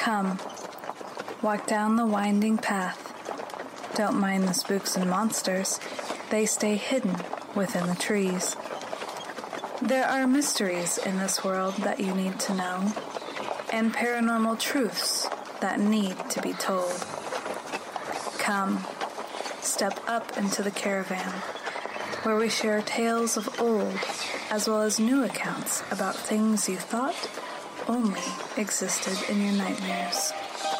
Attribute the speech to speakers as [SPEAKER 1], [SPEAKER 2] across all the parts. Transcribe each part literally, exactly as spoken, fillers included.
[SPEAKER 1] Come, walk down the winding path. Don't mind the spooks and monsters. They stay hidden within the trees. There are mysteries in this world that you need to know, and paranormal truths that need to be told. Come, step up into the caravan, where we share tales of old as well as new accounts about things you thought only existed in your nightmares.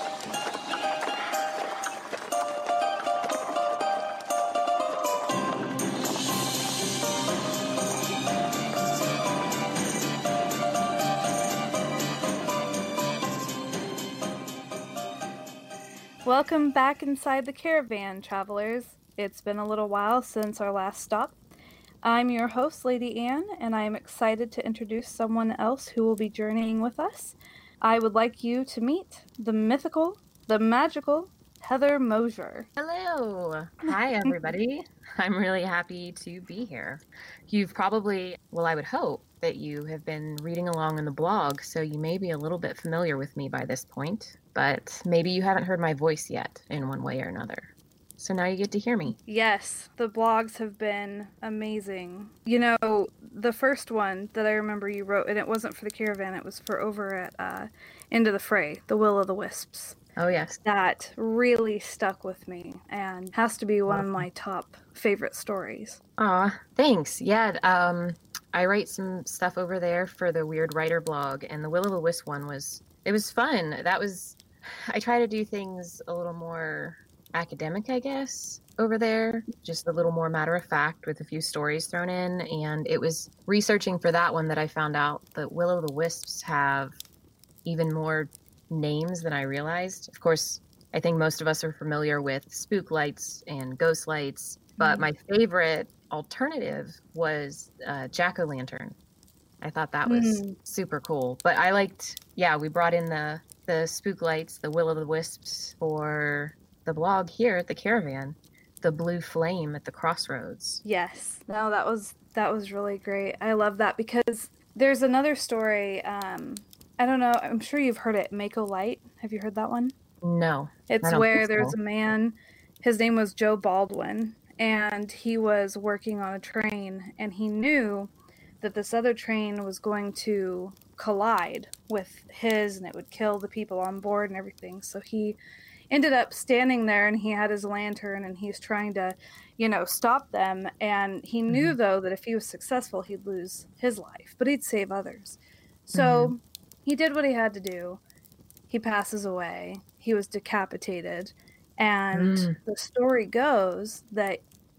[SPEAKER 1] Welcome back inside the caravan, travelers. It's been a little while since our last stop. I'm your host, Lady Anne, and I am excited to introduce someone else who will be journeying with us. I would like you to meet the mythical, the magical Heather Mosier.
[SPEAKER 2] Hello. Hi, everybody. I'm really happy to be here. You've probably, well, I would hope that you have been reading along in the blog, so you may be a little bit familiar with me by this point, but maybe you haven't heard my voice yet in one way or another. So now you get to hear me.
[SPEAKER 1] Yes, the blogs have been amazing. You know, the first one that I remember you wrote, and it wasn't for the caravan, it was for over at uh, Into the Fray, The Will of the Wisps.
[SPEAKER 2] Oh, yes.
[SPEAKER 1] That really stuck with me and has to be one of my top favorite stories.
[SPEAKER 2] Aw, thanks. Yeah, um, I write some stuff over there for the Weird Writer blog, and the Will of the Wisp one was, it was fun. That was, I try to do things a little more academic, I guess, over there, just a little more matter of fact with a few stories thrown in. And it was researching for that one that I found out that Will o' the Wisps have even more names than I realized. Of course, I think most of us are familiar with spook lights and ghost lights, but mm. my favorite alternative was uh, jack-o'-lantern. I thought that was mm. super cool. But I liked, yeah, we brought in the the spook lights, the Will o' the Wisps for the blog here at the caravan, the blue flame at the crossroads.
[SPEAKER 1] Yes, no, that was that was really great. I love that because there's another story. Um, I don't know. I'm sure you've heard it. Mako Light. Have you heard that one?
[SPEAKER 2] No.
[SPEAKER 1] It's where there's so. a man. His name was Joe Baldwin, and he was working on a train, and he knew that this other train was going to collide with his, and it would kill the people on board and everything. So he ended up standing there, and he had his lantern, and he's trying to, you know, stop them. And he knew, mm-hmm. though, that if he was successful, he'd lose his life, but he'd save others. So mm-hmm. he did what he had to do. He passes away. He was decapitated. And mm. the story goes that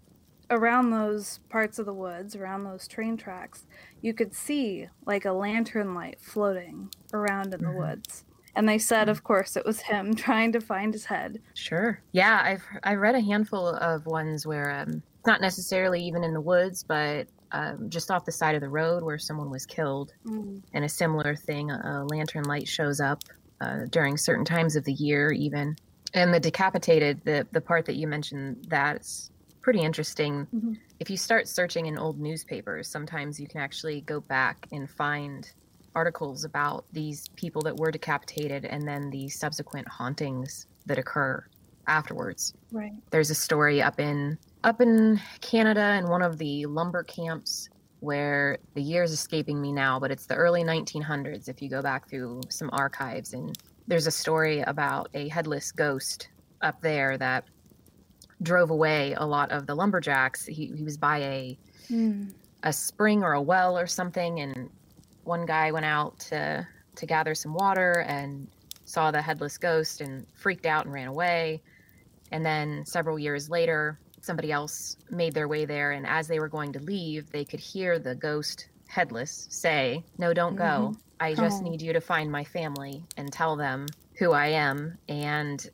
[SPEAKER 1] around those parts of the woods, around those train tracks, you could see like a lantern light floating around in mm-hmm. the woods. And they said, of course, it was him trying to find his head.
[SPEAKER 2] Sure. Yeah, I've I read a handful of ones where um, not necessarily even in the woods, but um, just off the side of the road where someone was killed. Mm. And a similar thing, a lantern light shows up uh, during certain times of the year even. And the decapitated, the, the part that you mentioned, that's pretty interesting. Mm-hmm. If you start searching in old newspapers, sometimes you can actually go back and find articles about these people that were decapitated and then the subsequent hauntings that occur afterwards.
[SPEAKER 1] Right.
[SPEAKER 2] There's a story up in up in Canada in one of the lumber camps where the year is escaping me now, but it's the early nineteen hundreds if you go back through some archives, and there's a story about a headless ghost up there that drove away a lot of the lumberjacks. He he was by a mm. a spring or a well or something, and one guy went out to to gather some water and saw the headless ghost and freaked out and ran away. And then several years later, somebody else made their way there, and as they were going to leave, they could hear the ghost headless say, "No, don't mm-hmm. go. I just oh. need you to find my family and tell them who I am." And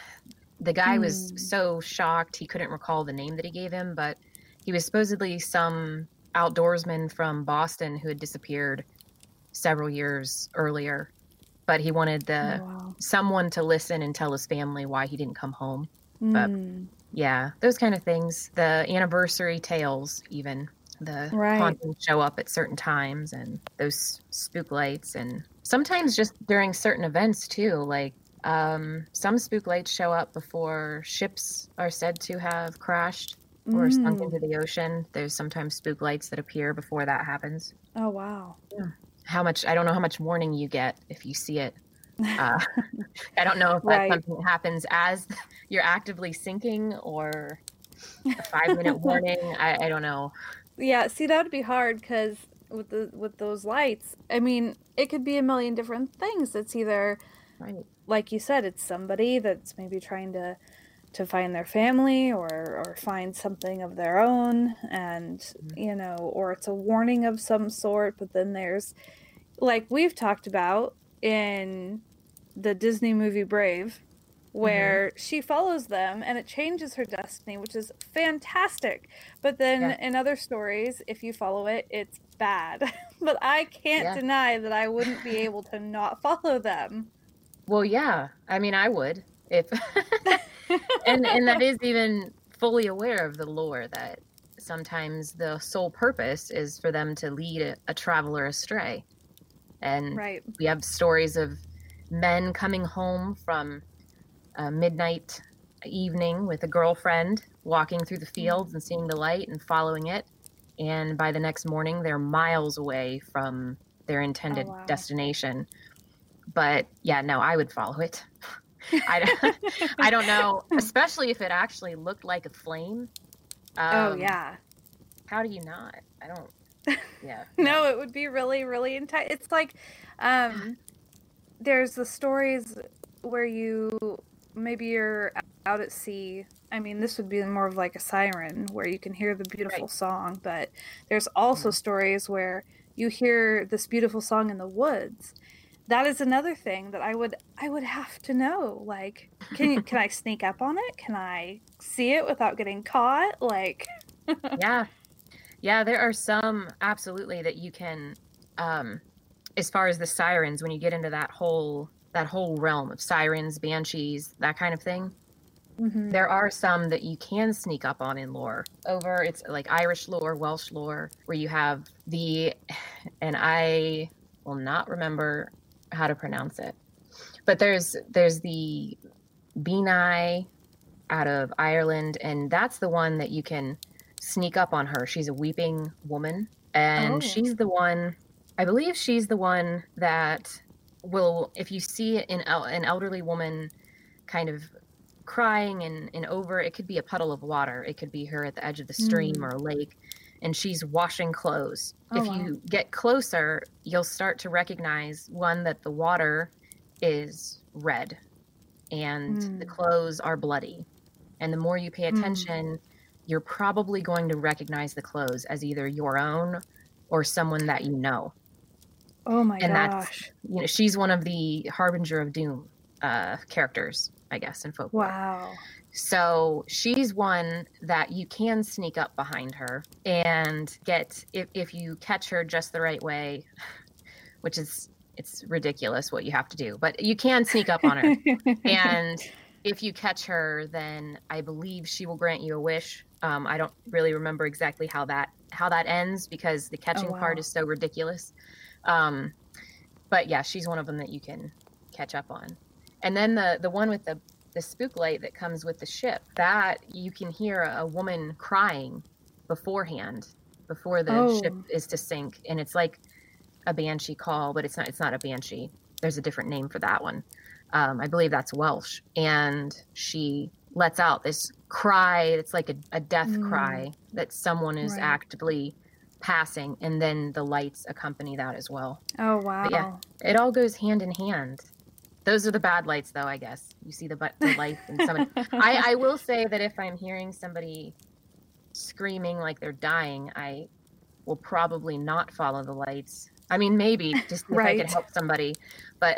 [SPEAKER 2] the guy mm. was so shocked he couldn't recall the name that he gave him, but he was supposedly some outdoorsman from Boston who had disappeared several years earlier, but he wanted the oh, wow. someone to listen and tell his family why he didn't come home. Mm. But yeah, those kind of things. The anniversary tales, even the right. hauntings show up at certain times, and those spook lights, and sometimes just during certain events too. Like Um, some spook lights show up before ships are said to have crashed or sunk
[SPEAKER 1] Mm.
[SPEAKER 2] into the ocean. There's sometimes spook lights that appear before that happens.
[SPEAKER 1] Oh, wow.
[SPEAKER 2] Yeah. How much, I don't know how much warning you get if you see it. Uh, I don't know if that's
[SPEAKER 1] Right.
[SPEAKER 2] something that happens as you're actively sinking or a five minute warning. I, I don't know.
[SPEAKER 1] Yeah, see, that would be hard because with the with those lights, I mean, it could be a million different things. It's either,
[SPEAKER 2] Right.
[SPEAKER 1] like you said, it's somebody that's maybe trying to to find their family or or find something of their own, and
[SPEAKER 2] Mhm.
[SPEAKER 1] you know, or it's a warning of some sort. But then there's, like we've talked about in the Disney movie Brave, where mm-hmm. she follows them and it changes her destiny, which is fantastic. But then yeah. in other stories, if you follow it, it's bad. But I can't yeah. deny that I wouldn't be able to not follow them.
[SPEAKER 2] Well, yeah. I mean, I would if and and that is even fully aware of the lore that sometimes the sole purpose is for them to lead a, a traveler astray. And
[SPEAKER 1] right.
[SPEAKER 2] we have stories of men coming home from a midnight evening with a girlfriend, walking through the fields and seeing the light and following it. And by the next morning, they're miles away from their intended oh, wow. destination. But yeah, no, I would follow it. I, don't, I don't know, especially if it actually looked like a flame.
[SPEAKER 1] Um, oh, yeah.
[SPEAKER 2] How do you not? I don't. Yeah.
[SPEAKER 1] No, it would be really, really intense. It's like um, there's the stories where you maybe you're out at sea. I mean, this would be more of like a siren where you can hear the beautiful right. song, but there's also mm-hmm. stories where you hear this beautiful song in the woods. That is another thing that I would I would have to know. Like, can you, can I sneak up on it? Can I see it without getting caught? Like,
[SPEAKER 2] yeah. Yeah, there are some absolutely that you can, um, as far as the sirens, when you get into that whole that whole realm of sirens, banshees, that kind of thing, mm-hmm. there are some that you can sneak up on in lore. Over, it's like Irish lore, Welsh lore, where you have the, and I will not remember how to pronounce it, but there's there's the Benai out of Ireland, and that's the one that you can sneak up on her. She's a weeping woman, and oh. she's the one, I believe she's the one that will, if you see an, an elderly woman kind of crying and, and over, it could be a puddle of water, it could be her at the edge of the stream mm. or a lake, and she's washing clothes. Oh, if wow. you get closer, you'll start to recognize, one, that the water is red and mm. the clothes are bloody. And the more you pay attention, mm. you're probably going to recognize the clothes as either your own or someone that you know.
[SPEAKER 1] Oh my
[SPEAKER 2] and
[SPEAKER 1] gosh.
[SPEAKER 2] That's, you know, she's one of the Harbinger of Doom uh, characters, I guess, in folklore.
[SPEAKER 1] Wow.
[SPEAKER 2] So she's one that you can sneak up behind her and get, if, if you catch her just the right way, which is, it's ridiculous what you have to do, but you can sneak up on her. And if you catch her, then I believe she will grant you a wish. Um, I don't really remember exactly how that how that ends because the catching oh, wow. part is so ridiculous. Um, but yeah, she's one of them that you can catch up on. And then the the one with the the spook light that comes with the ship, that you can hear a, a woman crying beforehand, before the oh. ship is to sink, and it's like a banshee call, but it's not. It's not a banshee. There's a different name for that one. Um, I believe that's Welsh, and she lets out this cry. It's like a, a death mm. cry that someone is right. actively passing, and then the lights accompany that as well.
[SPEAKER 1] Oh wow!
[SPEAKER 2] But yeah, it all goes hand in hand. Those are the bad lights, though. I guess you see the the lights, and somebody. I, I will say that if I'm hearing somebody screaming like they're dying, I will probably not follow the lights. I mean, maybe just if right. I could help somebody, but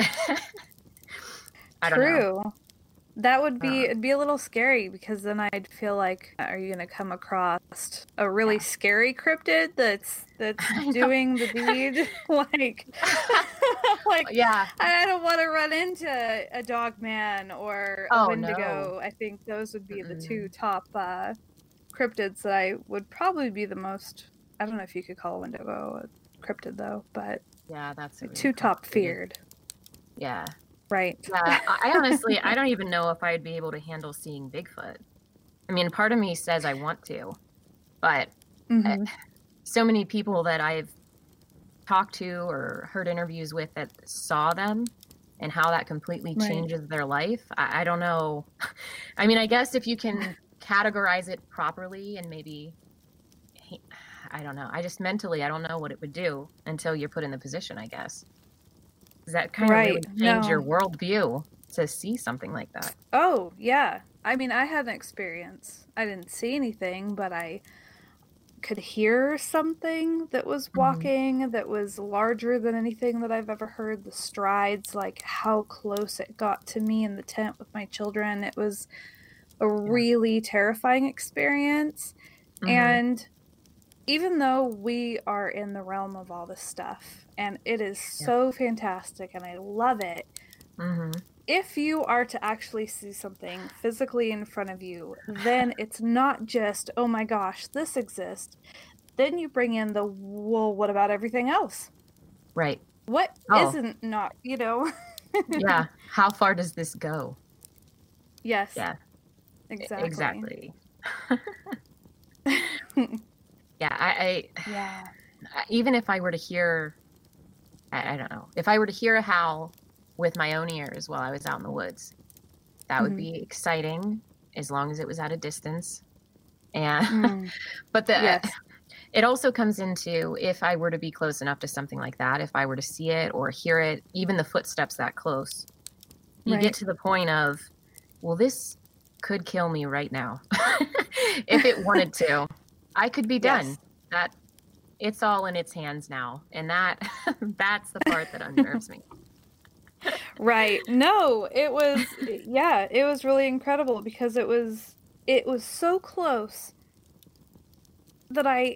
[SPEAKER 2] I don't
[SPEAKER 1] True.
[SPEAKER 2] know.
[SPEAKER 1] That would be, uh, it'd be a little scary because then I'd feel like, are you going to come across a really yeah. scary cryptid that's that's doing the deed? like, like,
[SPEAKER 2] yeah.
[SPEAKER 1] I don't want to run into a dog man or a
[SPEAKER 2] oh,
[SPEAKER 1] Wendigo.
[SPEAKER 2] No.
[SPEAKER 1] I think those would be
[SPEAKER 2] Mm-mm.
[SPEAKER 1] the two top uh, cryptids that I would probably be the most, I don't know if you could call a Wendigo a cryptid though, but
[SPEAKER 2] yeah, that's
[SPEAKER 1] really two top feared.
[SPEAKER 2] Yeah.
[SPEAKER 1] Right.
[SPEAKER 2] Yeah, I I honestly, I don't even know if I'd be able to handle seeing Bigfoot. I mean, part of me says I want to, but uh,
[SPEAKER 1] Hmm.
[SPEAKER 2] so many people that I've talked to or heard interviews with that saw them and how that completely
[SPEAKER 1] Right.
[SPEAKER 2] changes their life. I, I don't know. I mean, I guess if you can categorize it properly and maybe, I don't know. I just mentally, I don't know what it would do until you're put in the position, I guess. Does that kind of
[SPEAKER 1] Right.
[SPEAKER 2] really change
[SPEAKER 1] No.
[SPEAKER 2] your worldview to see something like that?
[SPEAKER 1] Oh, yeah. I mean, I had an experience. I didn't see anything, but I could hear something that was
[SPEAKER 2] Hmm.
[SPEAKER 1] walking that was larger than anything that I've ever heard. The strides, like how close it got to me in the tent with my children. It was a
[SPEAKER 2] Yeah.
[SPEAKER 1] really terrifying experience.
[SPEAKER 2] Hmm.
[SPEAKER 1] And even though we are in the realm of all this stuff and it is
[SPEAKER 2] Yeah.
[SPEAKER 1] so fantastic and I love it,
[SPEAKER 2] Hmm.
[SPEAKER 1] if you are to actually see something physically in front of you, then it's not just, oh my gosh, this exists. Then you bring in the, well, what about everything else?
[SPEAKER 2] Right.
[SPEAKER 1] What
[SPEAKER 2] Oh,
[SPEAKER 1] isn't not, you know?
[SPEAKER 2] yeah. How far does this go?
[SPEAKER 1] Yes,
[SPEAKER 2] Yeah, e-
[SPEAKER 1] exactly.
[SPEAKER 2] exactly. Yeah, I,
[SPEAKER 1] Yeah.
[SPEAKER 2] I even if I were to hear, I, I don't know, if I were to hear a howl with my own ears while I was out in the woods, that would
[SPEAKER 1] Hmm.
[SPEAKER 2] be exciting as long as it was at a distance. And
[SPEAKER 1] Mm.
[SPEAKER 2] but the
[SPEAKER 1] Yes.
[SPEAKER 2] it also comes into if I were to be close enough to something like that, if I were to see it or hear it, even the footsteps that close, you get
[SPEAKER 1] Right.
[SPEAKER 2] to the point of, well, this could kill me right now. If it wanted to, I could be done.
[SPEAKER 1] Yes.
[SPEAKER 2] That it's all in its hands now. And that that's the part that unnerves me.
[SPEAKER 1] Right. No, it was, yeah, it was really incredible because it was, it was so close that I,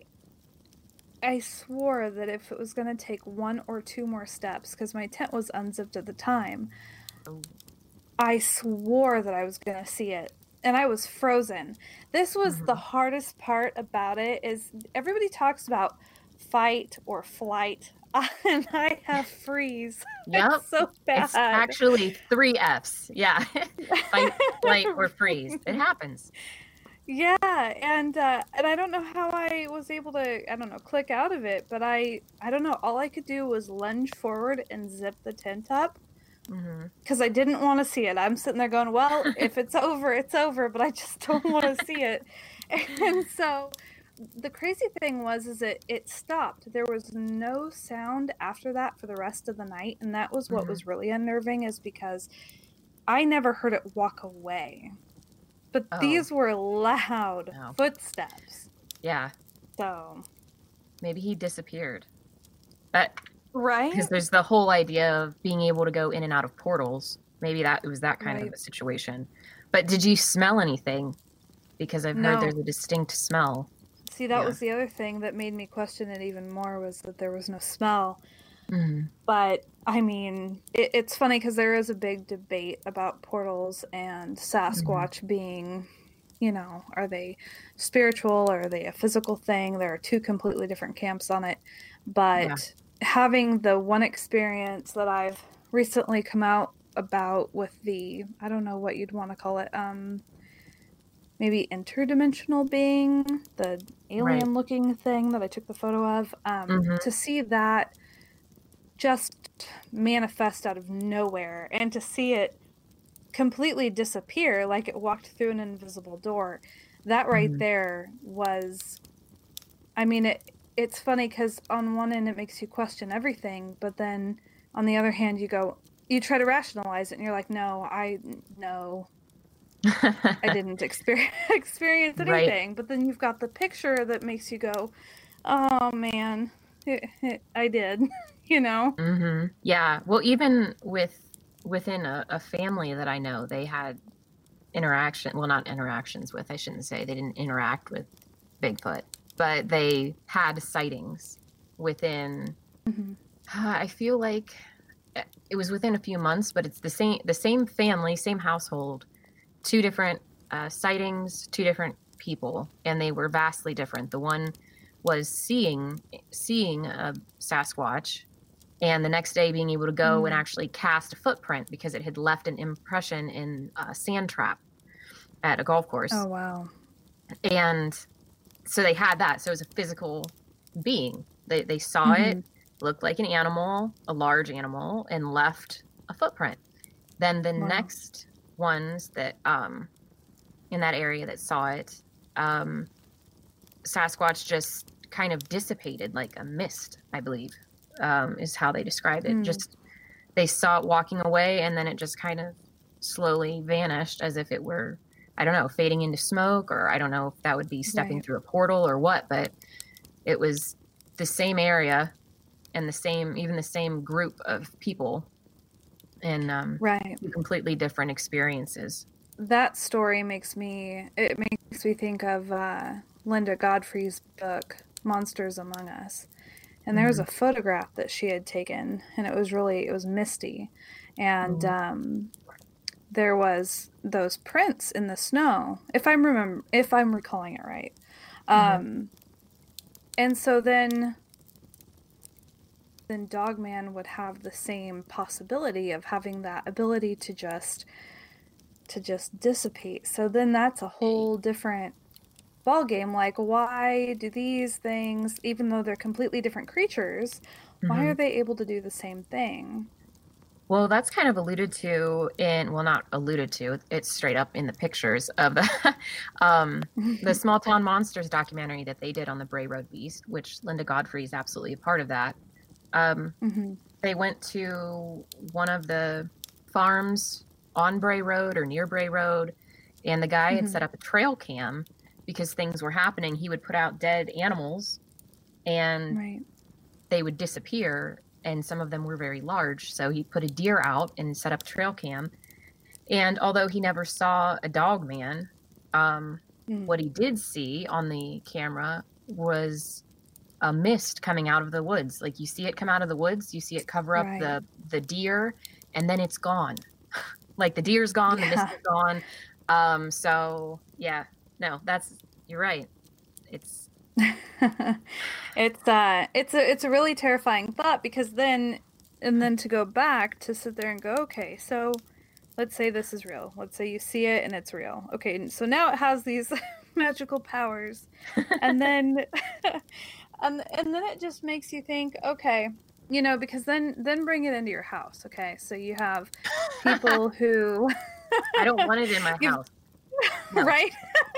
[SPEAKER 1] I swore that if it was going to take one or two more steps, because my tent was unzipped at the time,
[SPEAKER 2] Oh,
[SPEAKER 1] I swore that I was going to see it. And I was frozen. This was the
[SPEAKER 2] mhm.
[SPEAKER 1] hardest part about it is everybody talks about fight or flight, and I have freeze.
[SPEAKER 2] Yep.
[SPEAKER 1] It's so
[SPEAKER 2] It's
[SPEAKER 1] bad.
[SPEAKER 2] actually three F's. Yeah. Fight, flight, or freeze. It happens.
[SPEAKER 1] Yeah, and uh, and I don't know how I was able to, I don't know, click out of it, but I I don't know, all I could do was lunge forward and zip the tent up
[SPEAKER 2] Hmm.
[SPEAKER 1] because I didn't want to see it. I'm sitting there going, well, if it's over, it's over, but I just don't want to see it. And so the crazy thing was is it it stopped. There was no sound after that for the rest of the night, and that was what
[SPEAKER 2] Hmm.
[SPEAKER 1] was really unnerving is because I never heard it walk away. But
[SPEAKER 2] Oh,
[SPEAKER 1] these were loud
[SPEAKER 2] no.
[SPEAKER 1] footsteps.
[SPEAKER 2] Yeah.
[SPEAKER 1] So,
[SPEAKER 2] Maybe he disappeared. But because
[SPEAKER 1] right?
[SPEAKER 2] there's the whole idea of being able to go in and out of portals. Maybe that it was that kind of
[SPEAKER 1] Right.
[SPEAKER 2] a situation. But did you smell anything? Because I've heard there's
[SPEAKER 1] No.
[SPEAKER 2] a distinct smell.
[SPEAKER 1] See, that
[SPEAKER 2] Yeah.
[SPEAKER 1] was the other thing that made me question it even more was that there was no smell.
[SPEAKER 2] Hmm.
[SPEAKER 1] But I mean, it, it's funny because there is a big debate about portals and
[SPEAKER 2] Hmm.
[SPEAKER 1] Sasquatch being, you know, are they spiritual or are they a physical thing? There are two completely different camps on it.
[SPEAKER 2] Yeah.
[SPEAKER 1] But having the one experience that I've recently come out about with the, I don't know what you'd want to call it, um, maybe interdimensional being, the
[SPEAKER 2] Right.
[SPEAKER 1] alien looking thing that I took the photo of, um,
[SPEAKER 2] Hmm.
[SPEAKER 1] to see that just manifest out of nowhere and to see it completely disappear like it walked through an invisible door, that right
[SPEAKER 2] Hmm.
[SPEAKER 1] there was, I mean, it it's funny because on one end it makes you question everything, but then on the other hand you go, you try to rationalize it and you're like, no, I no, I didn't experience experience
[SPEAKER 2] Right.
[SPEAKER 1] anything. But then you've got the picture that makes you go, oh man, I did, you know?
[SPEAKER 2] Hmm. Yeah. Well, even with within a, a family that I know, they had interaction. Well, not interactions with. I shouldn't say they didn't interact with Bigfoot, but they had sightings within.
[SPEAKER 1] Hmm.
[SPEAKER 2] I feel like it was within a few months, but it's the same the same family, same household, two different uh, sightings, two different people, and they were vastly different. The one was seeing seeing a Sasquatch, and the next day being able to go
[SPEAKER 1] Mm.
[SPEAKER 2] and actually cast a footprint because it had left an impression in a sand trap at a golf course.
[SPEAKER 1] Oh, wow.
[SPEAKER 2] And so they had that. So it was a physical being. They, they saw
[SPEAKER 1] Mhm.
[SPEAKER 2] it, looked like an animal, a large animal, and left a footprint. Then the
[SPEAKER 1] Wow.
[SPEAKER 2] next ones that um, in that area that saw it, um, Sasquatch just kind of dissipated like a mist, I believe, um, is how they described it.
[SPEAKER 1] Mm.
[SPEAKER 2] Just they saw it walking away, and then it just kind of slowly vanished as if it were, I don't know, fading into smoke, or I don't know if that would be stepping
[SPEAKER 1] Right.
[SPEAKER 2] through a portal or what, but it was the same area and the same, even the same group of people, and um,
[SPEAKER 1] Right.
[SPEAKER 2] completely different experiences.
[SPEAKER 1] That story makes me, it makes me think of uh, Linda Godfrey's book, Monsters Among Us. And there was a photograph that she had taken, and it was really, it was misty. And
[SPEAKER 2] Mhm.
[SPEAKER 1] um, there was those prints in the snow, if I'm remember, if I'm recalling it right. Um, and so then, then Dogman would have the same possibility of having that ability to just, to just dissipate. So then that's a whole different ball game. Like, why do these things, even though they're completely different creatures, why
[SPEAKER 2] Mhm.
[SPEAKER 1] are they able to do the same thing?
[SPEAKER 2] Well, that's kind of alluded to in, well, not alluded to, it's straight up in the pictures of the, um, the Small Town Monsters documentary that they did on the Bray Road Beast, which Linda Godfrey is absolutely a part of that. Um,
[SPEAKER 1] Mm-hmm.
[SPEAKER 2] They went to one of the farms on Bray Road or near Bray Road, and the guy
[SPEAKER 1] Mm-hmm.
[SPEAKER 2] had set up a trail cam because things were happening. He would put out dead animals, and
[SPEAKER 1] Right.
[SPEAKER 2] they would disappear, and some of them were very large. So he put a deer out and set up a trail cam. And although he never saw a dog man, um,
[SPEAKER 1] Mm.
[SPEAKER 2] what he did see on the camera was a mist coming out of the woods. Like, you see it come out of the woods, you see it cover up
[SPEAKER 1] Right.
[SPEAKER 2] the the deer, and then it's gone. Like, the deer's gone, the mist
[SPEAKER 1] Yeah.
[SPEAKER 2] is gone. Um, so yeah, no, that's, you're right. It's
[SPEAKER 1] It's uh it's a it's a really terrifying thought, because then and then to go back to sit there and go, okay, so let's say this is real. Let's say you see it and it's real. Okay, so now it has these magical powers. And then and and then it just makes you think, okay, you know, because then then bring it into your house. Okay, so you have people who
[SPEAKER 2] I don't want it in my
[SPEAKER 1] You-
[SPEAKER 2] house. No.
[SPEAKER 1] right?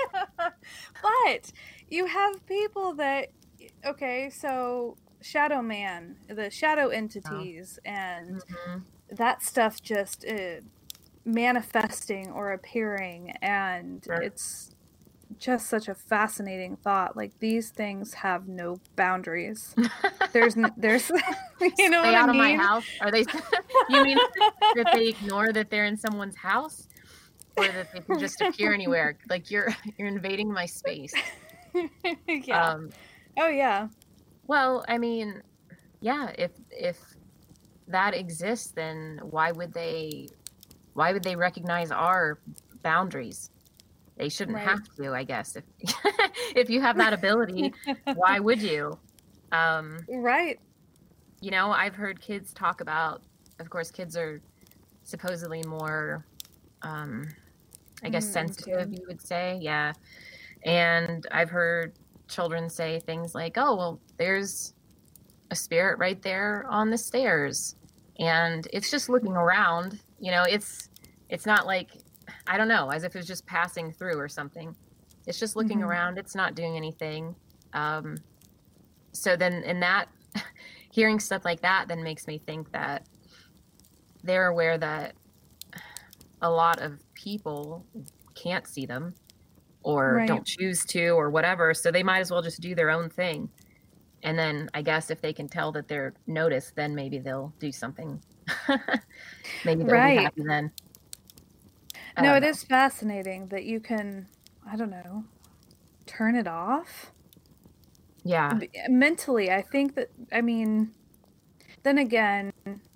[SPEAKER 1] But you have people that, okay, so Shadow Man, the shadow entities, and
[SPEAKER 2] Mhm.
[SPEAKER 1] that stuff just uh, manifesting or appearing, and
[SPEAKER 2] Sure.
[SPEAKER 1] it's just such a fascinating thought. Like, these things have no boundaries. There's, n- there's, you know
[SPEAKER 2] Stay
[SPEAKER 1] what
[SPEAKER 2] out
[SPEAKER 1] I
[SPEAKER 2] of my
[SPEAKER 1] mean?
[SPEAKER 2] house. Are they? You mean that they ignore that they're in someone's house, or that they can just appear anywhere? Like, you're you're invading my space.
[SPEAKER 1] Yeah.
[SPEAKER 2] Um,
[SPEAKER 1] Oh yeah.
[SPEAKER 2] well, I mean, yeah. If if that exists, then why would they? Why would they recognize our boundaries? They shouldn't
[SPEAKER 1] Right.
[SPEAKER 2] have to, I guess. If if you have that ability, why would you? Um,
[SPEAKER 1] Right.
[SPEAKER 2] you know, I've heard kids talk about, of course, kids are supposedly more, um, I guess,
[SPEAKER 1] Mm, in
[SPEAKER 2] sensitive,
[SPEAKER 1] tune.
[SPEAKER 2] you would say. Yeah. And I've heard children say things like, oh, well, there's a spirit right there on the stairs. And it's just looking around. You know, it's it's not like, I don't know, as if it was just passing through or something. It's just looking
[SPEAKER 1] Mhm.
[SPEAKER 2] around. It's not doing anything. Um, so then in that, hearing stuff like that then makes me think that they're aware that a lot of people can't see them or
[SPEAKER 1] Right.
[SPEAKER 2] don't choose to or whatever, so they might as well just do their own thing. And then I guess if they can tell that they're noticed, then maybe they'll do something. Maybe they'll be
[SPEAKER 1] Right.
[SPEAKER 2] happy then. I
[SPEAKER 1] No,
[SPEAKER 2] don't
[SPEAKER 1] it
[SPEAKER 2] know.
[SPEAKER 1] is fascinating that you can, I don't know, turn it off.
[SPEAKER 2] Yeah.
[SPEAKER 1] B- Mentally, I think that, I mean, then again,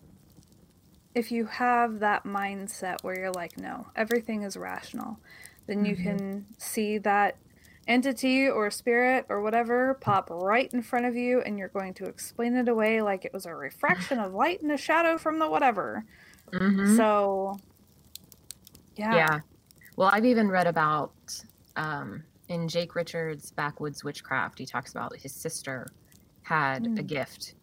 [SPEAKER 1] if you have that mindset where you're like, no, everything is rational, then you
[SPEAKER 2] Mhm.
[SPEAKER 1] can see that entity or spirit or whatever pop right in front of you, and you're going to explain it away like it was a refraction of light and a shadow from the whatever.
[SPEAKER 2] Mm-hmm.
[SPEAKER 1] So, yeah.
[SPEAKER 2] Yeah. Well, I've even read about um, in Jake Richards' Backwoods Witchcraft, he talks about his sister had
[SPEAKER 1] Mm.
[SPEAKER 2] a gift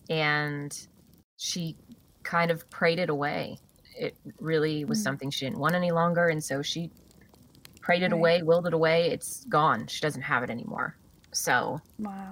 [SPEAKER 2] and she kind of prayed it away. It really was
[SPEAKER 1] Mm.
[SPEAKER 2] something she didn't want any longer, and so she prayed it
[SPEAKER 1] Right.
[SPEAKER 2] away, willed it away. It's gone. She doesn't have it anymore. So,
[SPEAKER 1] Wow.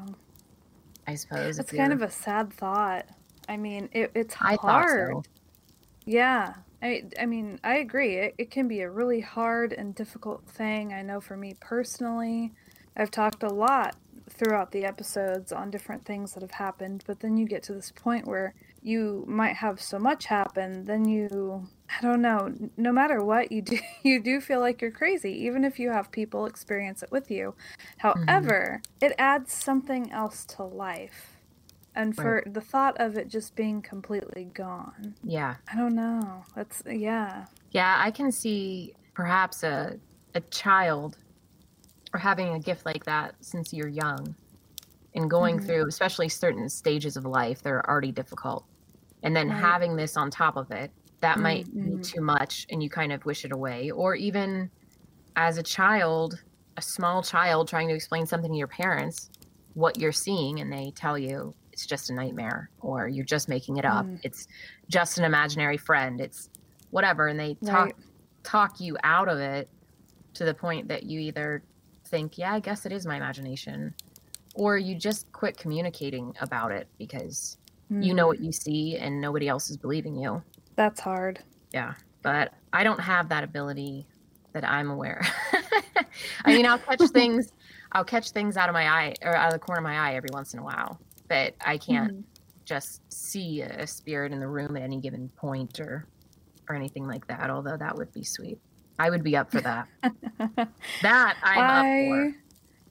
[SPEAKER 2] I suppose
[SPEAKER 1] That's
[SPEAKER 2] if
[SPEAKER 1] kind
[SPEAKER 2] you're...
[SPEAKER 1] of a sad thought. I mean, it, it's
[SPEAKER 2] I thought
[SPEAKER 1] hard.
[SPEAKER 2] so.
[SPEAKER 1] Yeah. I, I mean, I agree. It, it can be a really hard and difficult thing. I know for me personally, I've talked a lot throughout the episodes on different things that have happened, but then you get to this point where you might have so much happen, then you, I don't know, no matter what you do, you do feel like you're crazy, even if you have people experience it with you. However, mm-hmm. it adds something else to life. And for right. the thought of it just being completely gone.
[SPEAKER 2] Yeah.
[SPEAKER 1] I don't know. That's, yeah.
[SPEAKER 2] Yeah, I can see perhaps a a child or having a gift like that since you're young and going mm-hmm. through, especially certain stages of life that are already difficult. And then right. having this on top of it, that mm-hmm. might be too much and you kind of wish it away. Or even as a child, a small child trying to explain something to your parents, what you're seeing, and they tell you, it's just a nightmare, or you're just making it up. Mm. It's just an imaginary friend. It's whatever. And they talk, right. talk you out of it to the point that you either think, yeah, I guess it is my imagination, or you just quit communicating about it because mm. you know what you see and nobody else is believing you.
[SPEAKER 1] That's hard.
[SPEAKER 2] Yeah. But I don't have that ability that I'm aware. I mean, I'll catch things, I'll catch things out of my eye or out of the corner of my eye every once in a while. But I can't mm-hmm. just see a spirit in the room at any given point or or anything like that, although that would be sweet. I would be up for that. that I'm
[SPEAKER 1] I,
[SPEAKER 2] up for.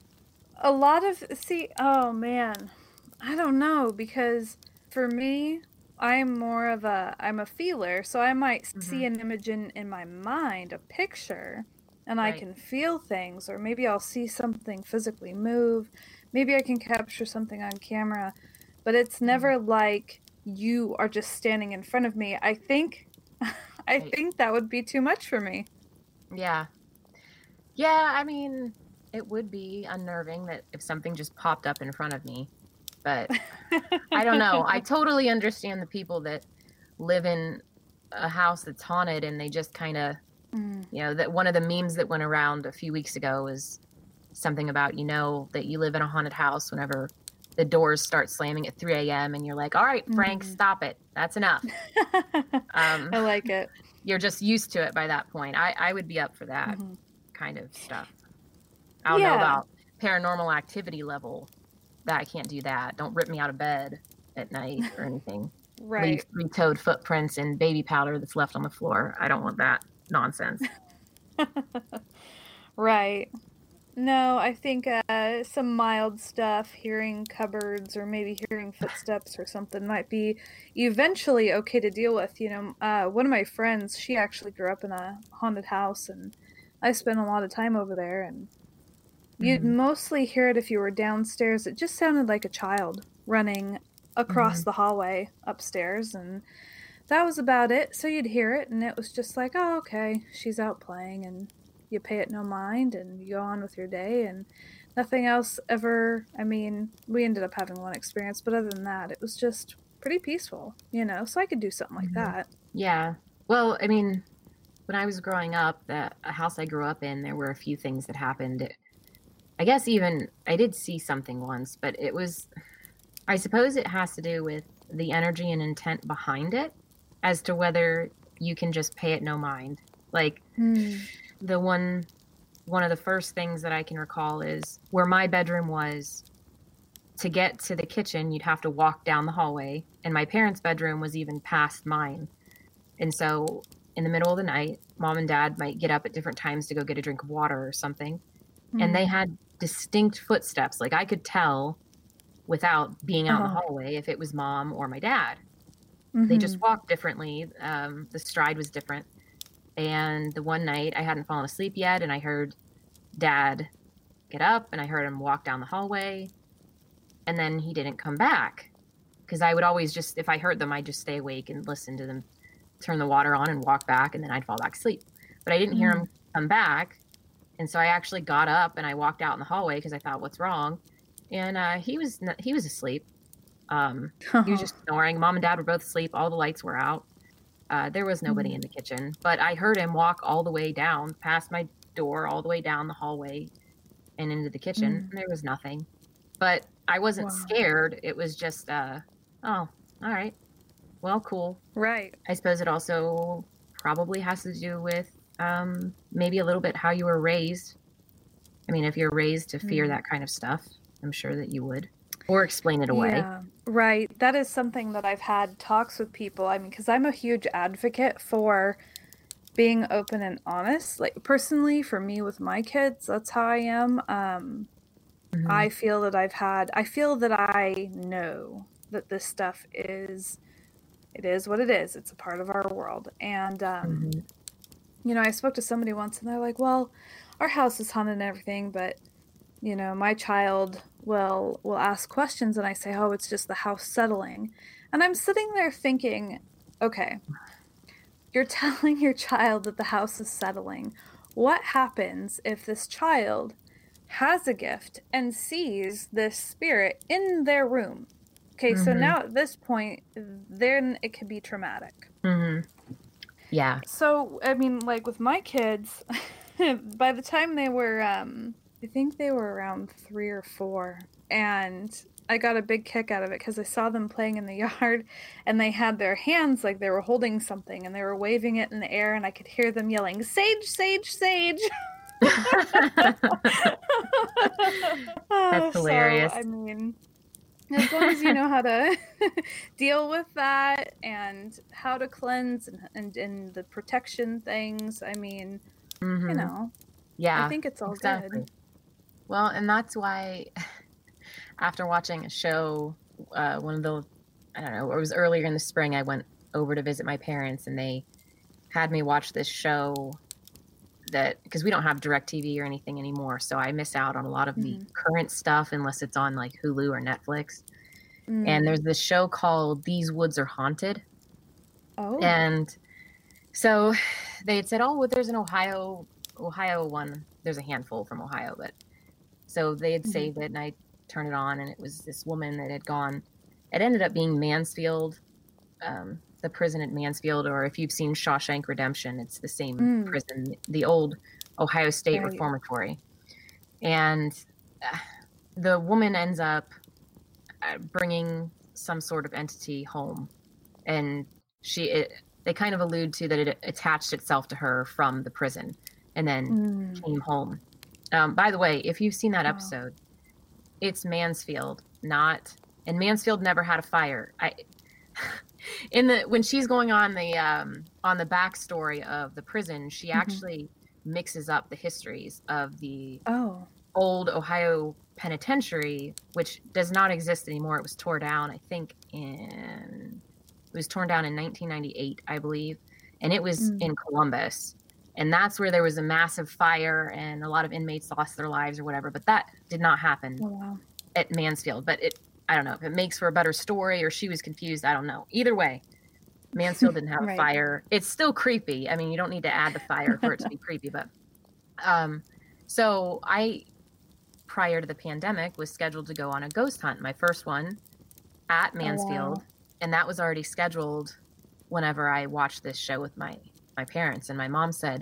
[SPEAKER 1] A lot of, see, oh man, I don't know, because for me, I'm more of a, I'm a feeler, so I might mm-hmm. see an image in, in my mind, a picture, and right. I can feel things, or maybe I'll see something physically move. Maybe I can capture something on camera, but it's never mm-hmm. like you are just standing in front of me. I think, I right. think that would be too much for me.
[SPEAKER 2] Yeah. Yeah, I mean, it would be unnerving that if something just popped up in front of me, but I don't know. I totally understand the people that live in a house that's haunted and they just kind of, mm. you know, that one of the memes that went around a few weeks ago was something about, you know, that you live in a haunted house whenever the doors start slamming at three a.m. and you're like, all right, Frank, mm-hmm. stop it. That's enough.
[SPEAKER 1] um, I like it.
[SPEAKER 2] You're just used to it by that point. I, I would be up for that mm-hmm. kind of stuff. I don't yeah. know about paranormal activity level. That I can't do that. Don't rip me out of bed at night or anything.
[SPEAKER 1] Right.
[SPEAKER 2] Leave three-toed footprints and baby powder that's left on the floor. I don't want that nonsense.
[SPEAKER 1] Right. No, I think uh, some mild stuff, hearing cupboards or maybe hearing footsteps or something might be eventually okay to deal with. You know, uh, one of my friends, she actually grew up in a haunted house, and I spent a lot of time over there, and you'd mm-hmm. mostly hear it if you were downstairs. It just sounded like a child running across mm-hmm. the hallway upstairs, and that was about it. So you'd hear it, and it was just like, oh, okay, she's out playing, and you pay it no mind, and you go on with your day, and nothing else ever. I mean, we ended up having one experience, but other than that, it was just pretty peaceful, you know, so I could do something like mm-hmm. that.
[SPEAKER 2] Yeah. Well, I mean, when I was growing up, the a house I grew up in, there were a few things that happened. It, I guess even, I did see something once, but it was, I suppose it has to do with the energy and intent behind it as to whether you can just pay it no mind. Like, mm. the one, one of the first things that I can recall is where my bedroom was. To get to the kitchen, you'd have to walk down the hallway, and my parents' bedroom was even past mine. And so in the middle of the night, mom and dad might get up at different times to go get a drink of water or something. Mm. And they had distinct footsteps. Like I could tell without being out uh-huh. in the hallway if it was mom or my dad. Mm-hmm. They just walked differently. Um, the stride was different. And the one night I hadn't fallen asleep yet, and I heard dad get up and I heard him walk down the hallway, and then he didn't come back. Because I would always just, if I heard them, I'd just stay awake and listen to them turn the water on and walk back, and then I'd fall back asleep. But I didn't mm. hear him come back. And so I actually got up and I walked out in the hallway because I thought, what's wrong? And uh, he was he was asleep. Um, oh. He was just snoring. Mom and Dad were both asleep. All the lights were out. Uh, there was nobody mm. in the kitchen. But I heard him walk all the way down, past my door, all the way down the hallway and into the kitchen. Mm. And there was nothing. But I wasn't wow. scared. It was just, uh, oh, all right. Well, cool.
[SPEAKER 1] Right.
[SPEAKER 2] I suppose it also probably has to do with um, maybe a little bit how you were raised. I mean, if you're raised to fear mm. that kind of stuff, I'm sure that you would. Or explain it away.
[SPEAKER 1] Yeah, right. That is something that I've had talks with people. I mean, because I'm a huge advocate for being open and honest. Like, personally, for me with my kids, that's how I am. Um, mm-hmm. I feel that I've had, I feel that I know that this stuff is, it is what it is. It's a part of our world. And, um, mm-hmm. you know, I spoke to somebody once and they're like, well, our house is haunted and everything, but, you know, my child will will ask questions and I say, oh, it's just the house settling. And I'm sitting there thinking, okay, you're telling your child that the house is settling. What happens if this child has a gift and sees this spirit in their room? Okay, mm-hmm. so now at this point, then it could be traumatic.
[SPEAKER 2] Mm-hmm. Yeah.
[SPEAKER 1] So, I mean, like with my kids, by the time they were, um, I think they were around three or four, and I got a big kick out of it because I saw them playing in the yard, and they had their hands like they were holding something, and they were waving it in the air, and I could hear them yelling, "Sage, sage, sage!"
[SPEAKER 2] That's hilarious.
[SPEAKER 1] So, I mean, as long as you know how to deal with that and how to cleanse and, and, and the protection things, I mean, mm-hmm. you know,
[SPEAKER 2] yeah,
[SPEAKER 1] I think it's all
[SPEAKER 2] exactly.
[SPEAKER 1] good.
[SPEAKER 2] Well, and that's why after watching a show, uh, one of the, I don't know, it was earlier in the spring, I went over to visit my parents and they had me watch this show that, because we don't have DirecTV or anything anymore, so I miss out on a lot of mm-hmm. the current stuff unless it's on like Hulu or Netflix. Mm. And there's this show called These Woods Are Haunted.
[SPEAKER 1] Oh.
[SPEAKER 2] And so they had said, oh, well, there's an Ohio, Ohio one. There's a handful from Ohio, but so they had mm-hmm. saved it and I turned it on and it was this woman that had gone, it ended up being Mansfield, um, the prison at Mansfield, or if you've seen Shawshank Redemption, it's the same mm. prison, the old Ohio State right. Reformatory. And uh, the woman ends up uh, bringing some sort of entity home. And she, it, they kind of allude to that it attached itself to her from the prison and then mm. came home. Um, by the way, if you've seen that episode, oh. it's Mansfield, not, and Mansfield never had a fire. I, in the, when she's going on the, um, on the backstory of the prison, she mm-hmm. actually mixes up the histories of the
[SPEAKER 1] oh.
[SPEAKER 2] old Ohio penitentiary, which does not exist anymore. It was torn down, I think in, it was torn down in nineteen ninety-eight, I believe. And it was mm. in Columbus. And that's where there was a massive fire and a lot of inmates lost their lives or whatever. But that did not happen
[SPEAKER 1] oh, wow.
[SPEAKER 2] at Mansfield. But it, I don't know if it makes for a better story or she was confused. I don't know. Either way, Mansfield didn't have right. a fire. It's still creepy. I mean, you don't need to add the fire for it to be creepy. But um, so I, prior to the pandemic, was scheduled to go on a ghost hunt. My first one at Mansfield. Oh, wow. And that was already scheduled whenever I watched this show with my my parents, and my mom said,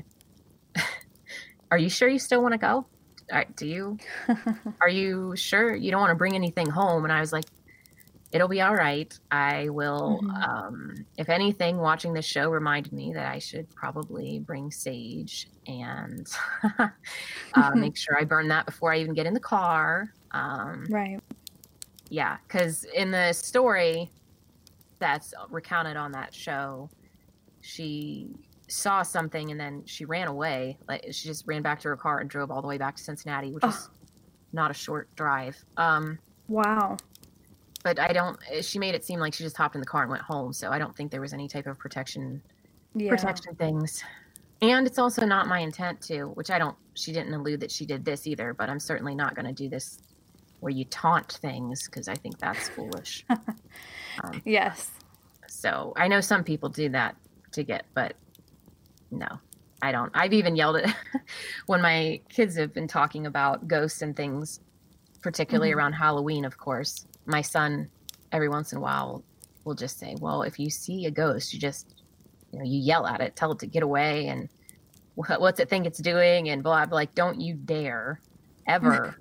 [SPEAKER 2] are you sure you still want to go? Do you, are you sure you don't want to bring anything home? And I was like, it'll be all right. I will, mm-hmm. um, if anything, watching this show reminded me that I should probably bring sage and uh, make sure I burn that before I even get in the car. Um,
[SPEAKER 1] right.
[SPEAKER 2] Yeah. Cause in the story that's recounted on that show, she saw something and then she ran away. Like she just ran back to her car and drove all the way back to Cincinnati, which oh. is not a short drive. Um,
[SPEAKER 1] wow.
[SPEAKER 2] But I don't, she made it seem like she just hopped in the car and went home. So I don't think there was any type of protection, yeah. protection things. And it's also not my intent to, which I don't, she didn't allude that she did this either, but I'm certainly not going to do this where you taunt things, because I think that's foolish. um,
[SPEAKER 1] Yes.
[SPEAKER 2] So I know some people do that to get, but no, I don't. I've even yelled at when my kids have been talking about ghosts and things, particularly mm-hmm. around Halloween, of course. My son, every once in a while, will just say, well, if you see a ghost, you just, you know, you yell at it, tell it to get away, and what, what's it think it's doing, and blah, blah. Like, don't you dare ever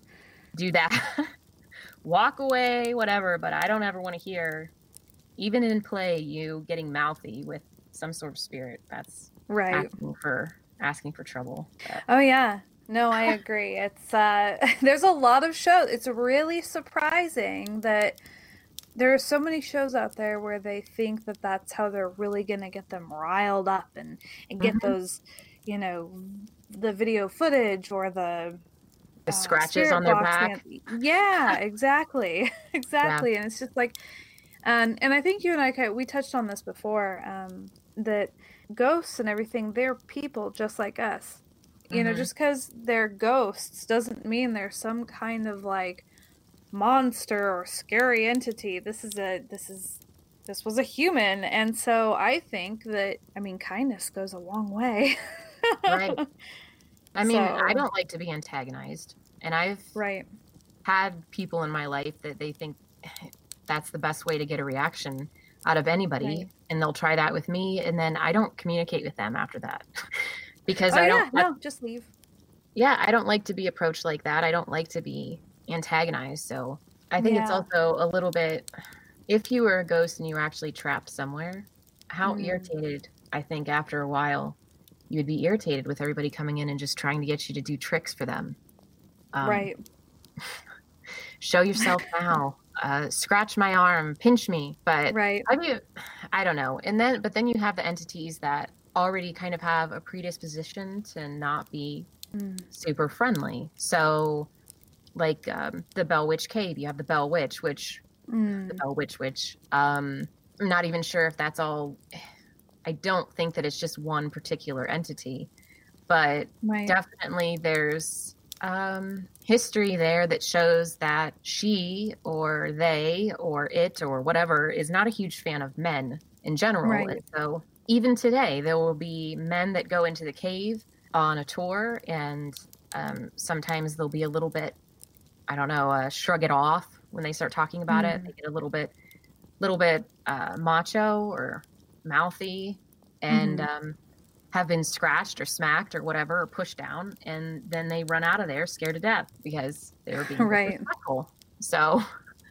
[SPEAKER 2] do that. Walk away, whatever, but I don't ever want to hear, even in play, you getting mouthy with some sort of spirit. That's
[SPEAKER 1] right.
[SPEAKER 2] Asking for asking for trouble. But.
[SPEAKER 1] Oh yeah. No, I agree. It's uh there's a lot of shows. It's really surprising that there are so many shows out there where they think that that's how they're really going to get them riled up and, and get mm-hmm. those, you know, the video footage or the
[SPEAKER 2] the uh, scratches on their back.
[SPEAKER 1] And, yeah, exactly. exactly. Yeah. And it's just like, and, and I think you and I, we touched on this before, um, that ghosts and everything, they're people just like us. You mm-hmm. know, just because they're ghosts doesn't mean they're some kind of like monster or scary entity. This is a, this is, this was a human. And so I think that, I mean, kindness goes a long way.
[SPEAKER 2] Right. I mean, so, I don't like to be antagonized. And I've
[SPEAKER 1] right.
[SPEAKER 2] had people in my life that they think that's the best way to get a reaction out of anybody. Right. And they'll try that with me. And then I don't communicate with them after that. because
[SPEAKER 1] oh,
[SPEAKER 2] I
[SPEAKER 1] yeah,
[SPEAKER 2] don't.
[SPEAKER 1] No, just leave.
[SPEAKER 2] Yeah, I don't like to be approached like that. I don't like to be antagonized. So I think yeah. it's also a little bit, if you were a ghost and you were actually trapped somewhere, how mm. irritated, I think after a while, you would be irritated with everybody coming in and just trying to get you to do tricks for them. Um,
[SPEAKER 1] right.
[SPEAKER 2] Show yourself now. Uh, scratch my arm, pinch me. But
[SPEAKER 1] right.
[SPEAKER 2] I mean, I don't know. And then, but then you have the entities that already kind of have a predisposition to not be mm. super friendly. So, like um, the Bell Witch Cave, you have the Bell Witch, which mm. the Bell Witch Witch. Um, I'm not even sure if that's all. I don't think that it's just one particular entity, but
[SPEAKER 1] right.
[SPEAKER 2] definitely there's um, history there that shows that she or they or it or whatever is not a huge fan of men in general.
[SPEAKER 1] Right.
[SPEAKER 2] And so even today, there will be men that go into the cave on a tour, and um, sometimes they'll be a little bit, I don't know, uh, shrug it off when they start talking about mm. it. They get a little bit, little bit uh, macho or mouthy, and mm-hmm. um, have been scratched or smacked or whatever, or pushed down, and then they run out of there scared to death because they were being
[SPEAKER 1] right.
[SPEAKER 2] disrespectful. So,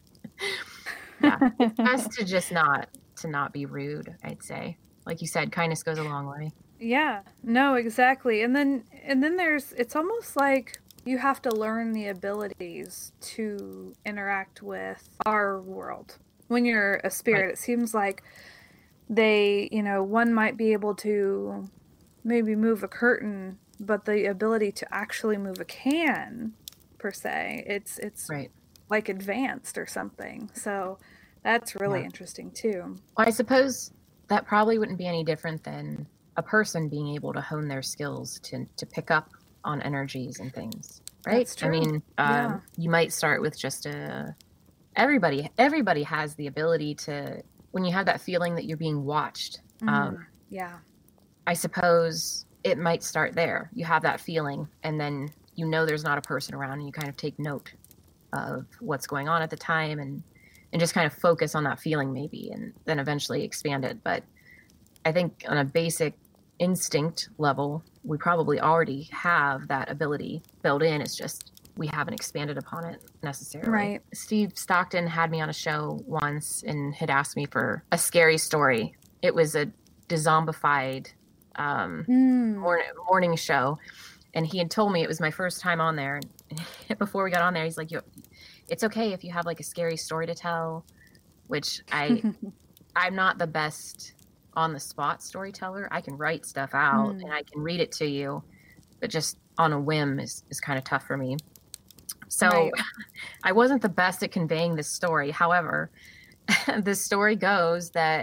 [SPEAKER 2] yeah, it's best to just not to not be rude. I'd say, like you said, kindness goes a long way.
[SPEAKER 1] Yeah, no, exactly. And then and then there's, it's almost like you have to learn the abilities to interact with our world. When you're a spirit, right. It seems like they, you know, one might be able to maybe move a curtain, but the ability to actually move a can, per se, it's it's
[SPEAKER 2] right.
[SPEAKER 1] like advanced or something. So that's really yeah. interesting too.
[SPEAKER 2] Well, I suppose that probably wouldn't be any different than a person being able to hone their skills to to pick up on energies and things, right?
[SPEAKER 1] That's true.
[SPEAKER 2] I mean, um,
[SPEAKER 1] yeah.
[SPEAKER 2] you might start with just a. Everybody, everybody has the ability to. When you have that feeling that you're being watched,
[SPEAKER 1] mm,
[SPEAKER 2] um,
[SPEAKER 1] yeah,
[SPEAKER 2] I suppose it might start there. You have that feeling, and then you know there's not a person around, and you kind of take note of what's going on at the time, and and just kind of focus on that feeling maybe, and then eventually expand it. But I think on a basic instinct level, we probably already have that ability built in. It's just we haven't expanded upon it necessarily.
[SPEAKER 1] Right.
[SPEAKER 2] Steve Stockton had me on a show once and had asked me for a scary story. It was a dezombified um,
[SPEAKER 1] mm.
[SPEAKER 2] morning, morning show. And he had told me it was my first time on there. And before we got on there, he's like, it's okay if you have like a scary story to tell, which I, I'm not the best on the spot storyteller. I can write stuff out mm. and I can read it to you, but just on a whim is, is kind of tough for me. So right. I wasn't the best at conveying this story. However, the story goes that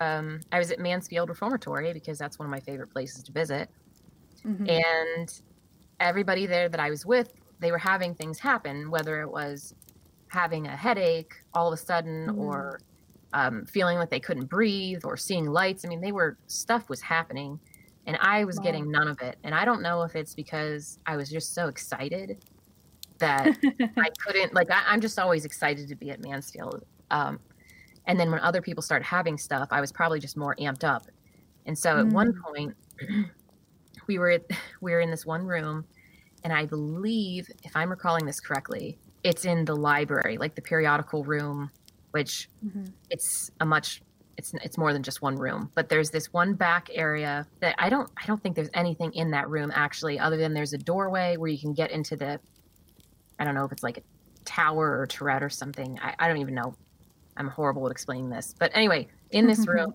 [SPEAKER 2] um, I was at Mansfield Reformatory because that's one of my favorite places to visit.
[SPEAKER 1] Mhm.
[SPEAKER 2] And everybody there that I was with, they were having things happen, whether it was having a headache all of a sudden
[SPEAKER 1] Mm.
[SPEAKER 2] or um, feeling like they couldn't breathe or seeing lights. I mean, they were, stuff was happening and I was
[SPEAKER 1] Wow.
[SPEAKER 2] getting none of it. And I don't know if it's because I was just so excited that I couldn't, like, I, I'm just always excited to be at Mansfield. Um, and then when other people started having stuff, I was probably just more amped up. And so at one
[SPEAKER 1] Mm.
[SPEAKER 2] point, we were at, we were in this one room, and I believe, if I'm recalling this correctly, it's in the library, like the periodical room, which
[SPEAKER 1] Mhm.
[SPEAKER 2] it's a much, it's it's more than just one room. But there's this one back area that I don't I don't think there's anything in that room actually, other than there's a doorway where you can get into the, I don't know if it's like a tower or turret or something. I, I don't even know. I'm horrible at explaining this. But anyway, in this room,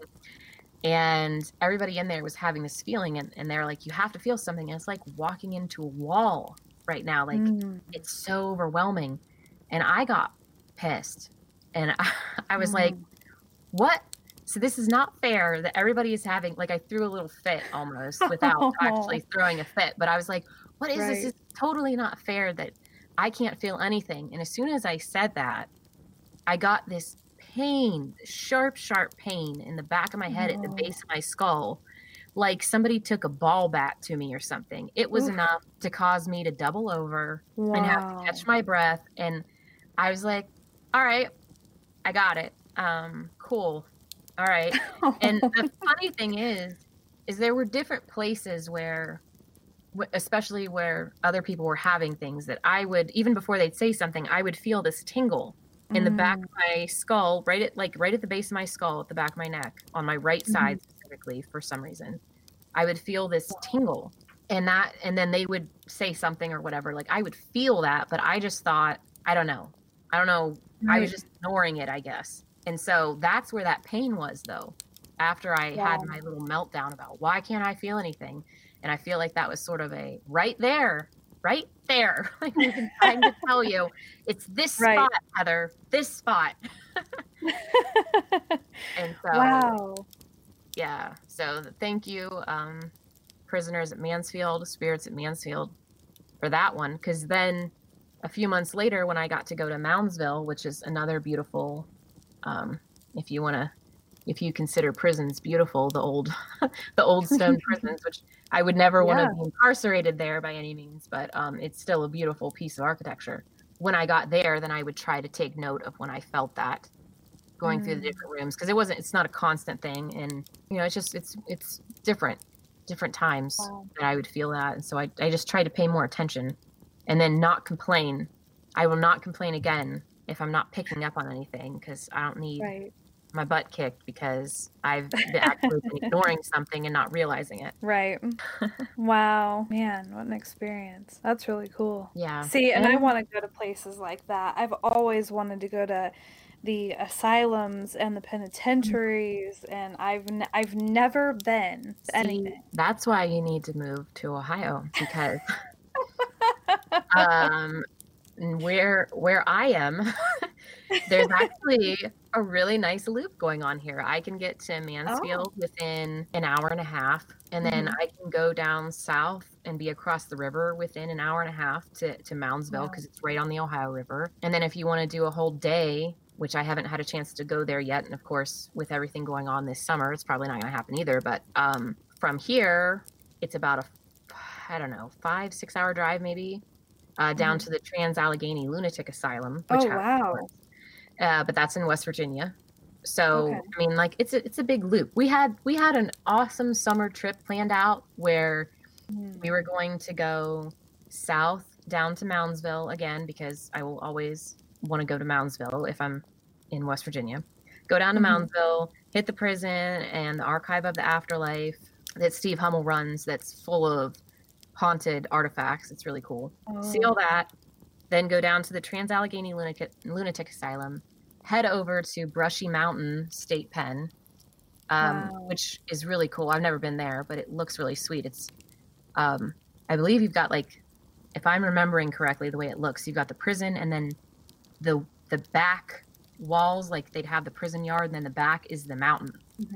[SPEAKER 2] and everybody in there was having this feeling, and, and they're like, you have to feel something. And it's like walking into a wall right now. Like,
[SPEAKER 1] Mm.
[SPEAKER 2] it's so overwhelming. And I got pissed. And I, I was like,
[SPEAKER 1] Mm.
[SPEAKER 2] what? So this is not fair that everybody is having, like, I threw a little fit almost without actually throwing a fit. But I was like, what is this?
[SPEAKER 1] Right.
[SPEAKER 2] It's totally not fair that I can't feel anything. And as soon as I said that, I got this pain, sharp, sharp pain in the back of my head at the
[SPEAKER 1] Oh.
[SPEAKER 2] base of my skull, like somebody took a ball bat to me or something. It was
[SPEAKER 1] Oof.
[SPEAKER 2] enough to cause me to double over and have to
[SPEAKER 1] Wow.
[SPEAKER 2] catch my breath. And I was like, all right, I got it. Um, cool. All right. And the funny thing is, is there were different places where, wh- especially where other people were having things, that I would, even before they'd say something, I would feel this tingle in the back
[SPEAKER 1] Mm.
[SPEAKER 2] of my skull, right at like right at the base of my skull, at the back of my neck, on my right
[SPEAKER 1] Mhm.
[SPEAKER 2] side specifically, for some reason. I would feel this tingle, and that, and then they would say something or whatever. Like, I would feel that, but I just thought, I don't know. I don't know. I was
[SPEAKER 1] Right.
[SPEAKER 2] just ignoring it, I guess. And so that's where that pain was, though, after I had
[SPEAKER 1] Wow.
[SPEAKER 2] my little meltdown about why can't I feel anything. And I feel like that was sort of a right there, right there. Like, we've been trying to tell you, it's this
[SPEAKER 1] Right.
[SPEAKER 2] spot, Heather, this spot. And so,
[SPEAKER 1] Wow.
[SPEAKER 2] yeah. So thank you, um, Prisoners at Mansfield, Spirits at Mansfield, for that one. Because then a few months later, when I got to go to Moundsville, which is another beautiful, um, if you want to, if you consider prisons beautiful, the old, the old stone prisons, which I would never want
[SPEAKER 1] Yeah.
[SPEAKER 2] to be incarcerated there by any means, but um, it's still a beautiful piece of architecture. When I got there, then I would try to take note of when I felt that going through the
[SPEAKER 1] Mm.
[SPEAKER 2] different rooms, because it wasn't, it's not a constant thing, and you know, it's just, it's it's different, different times
[SPEAKER 1] Wow.
[SPEAKER 2] that I would feel that, and so I I just try to pay more attention, and then not complain. I will not complain again if I'm not picking up on anything, because I don't need
[SPEAKER 1] Right.
[SPEAKER 2] my butt kicked because I've been actually been ignoring something and not realizing it.
[SPEAKER 1] Right. Wow. Man, what an experience. That's really cool.
[SPEAKER 2] Yeah.
[SPEAKER 1] See, and I
[SPEAKER 2] And
[SPEAKER 1] want to go to places like that. I've always wanted to go to the asylums and the penitentiaries, and I've n- I've never been to
[SPEAKER 2] see,
[SPEAKER 1] anything.
[SPEAKER 2] that's why you need to move to Ohio, because um where where I am, there's actually a really nice loop going on here. I can get to Mansfield within an hour and a half, and then
[SPEAKER 1] Mhm.
[SPEAKER 2] I can go down south and be across the river within an hour and a half to, to Moundsville,
[SPEAKER 1] Wow.
[SPEAKER 2] because it's right on the Ohio River. And then if you want to do a whole day, which I haven't had a chance to go there yet, and of course, with everything going on this summer, it's probably not going to happen either. But um, from here, it's about a, I don't know, five, six hour drive maybe. Uh, down
[SPEAKER 1] Mhm.
[SPEAKER 2] to the Trans-Allegheny Lunatic Asylum, which
[SPEAKER 1] Oh,
[SPEAKER 2] has,
[SPEAKER 1] wow.
[SPEAKER 2] uh, but that's in West Virginia. So
[SPEAKER 1] Okay.
[SPEAKER 2] I mean, like, it's a it's a big loop. We had we had an awesome summer trip planned out where
[SPEAKER 1] Mm.
[SPEAKER 2] we were going to go south down to Moundsville again, because I will always want to go to Moundsville if I'm in West Virginia. Go down to
[SPEAKER 1] Mhm.
[SPEAKER 2] Moundsville, hit the prison and the Archive of the Afterlife that Steve Hummel runs, that's full of haunted artifacts. It's really cool. See all
[SPEAKER 1] Oh.
[SPEAKER 2] that, then go down to the Trans-Allegheny Lunatic, Lunatic Asylum, head over to Brushy Mountain State Pen, um,
[SPEAKER 1] Wow.
[SPEAKER 2] which is really cool. I've never been there, but it looks really sweet. It's, um, I believe you've got, like, if I'm remembering correctly, the way it looks, you've got the prison, and then the the back walls, like they'd have the prison yard, and then the back is the mountain.
[SPEAKER 1] Mhm.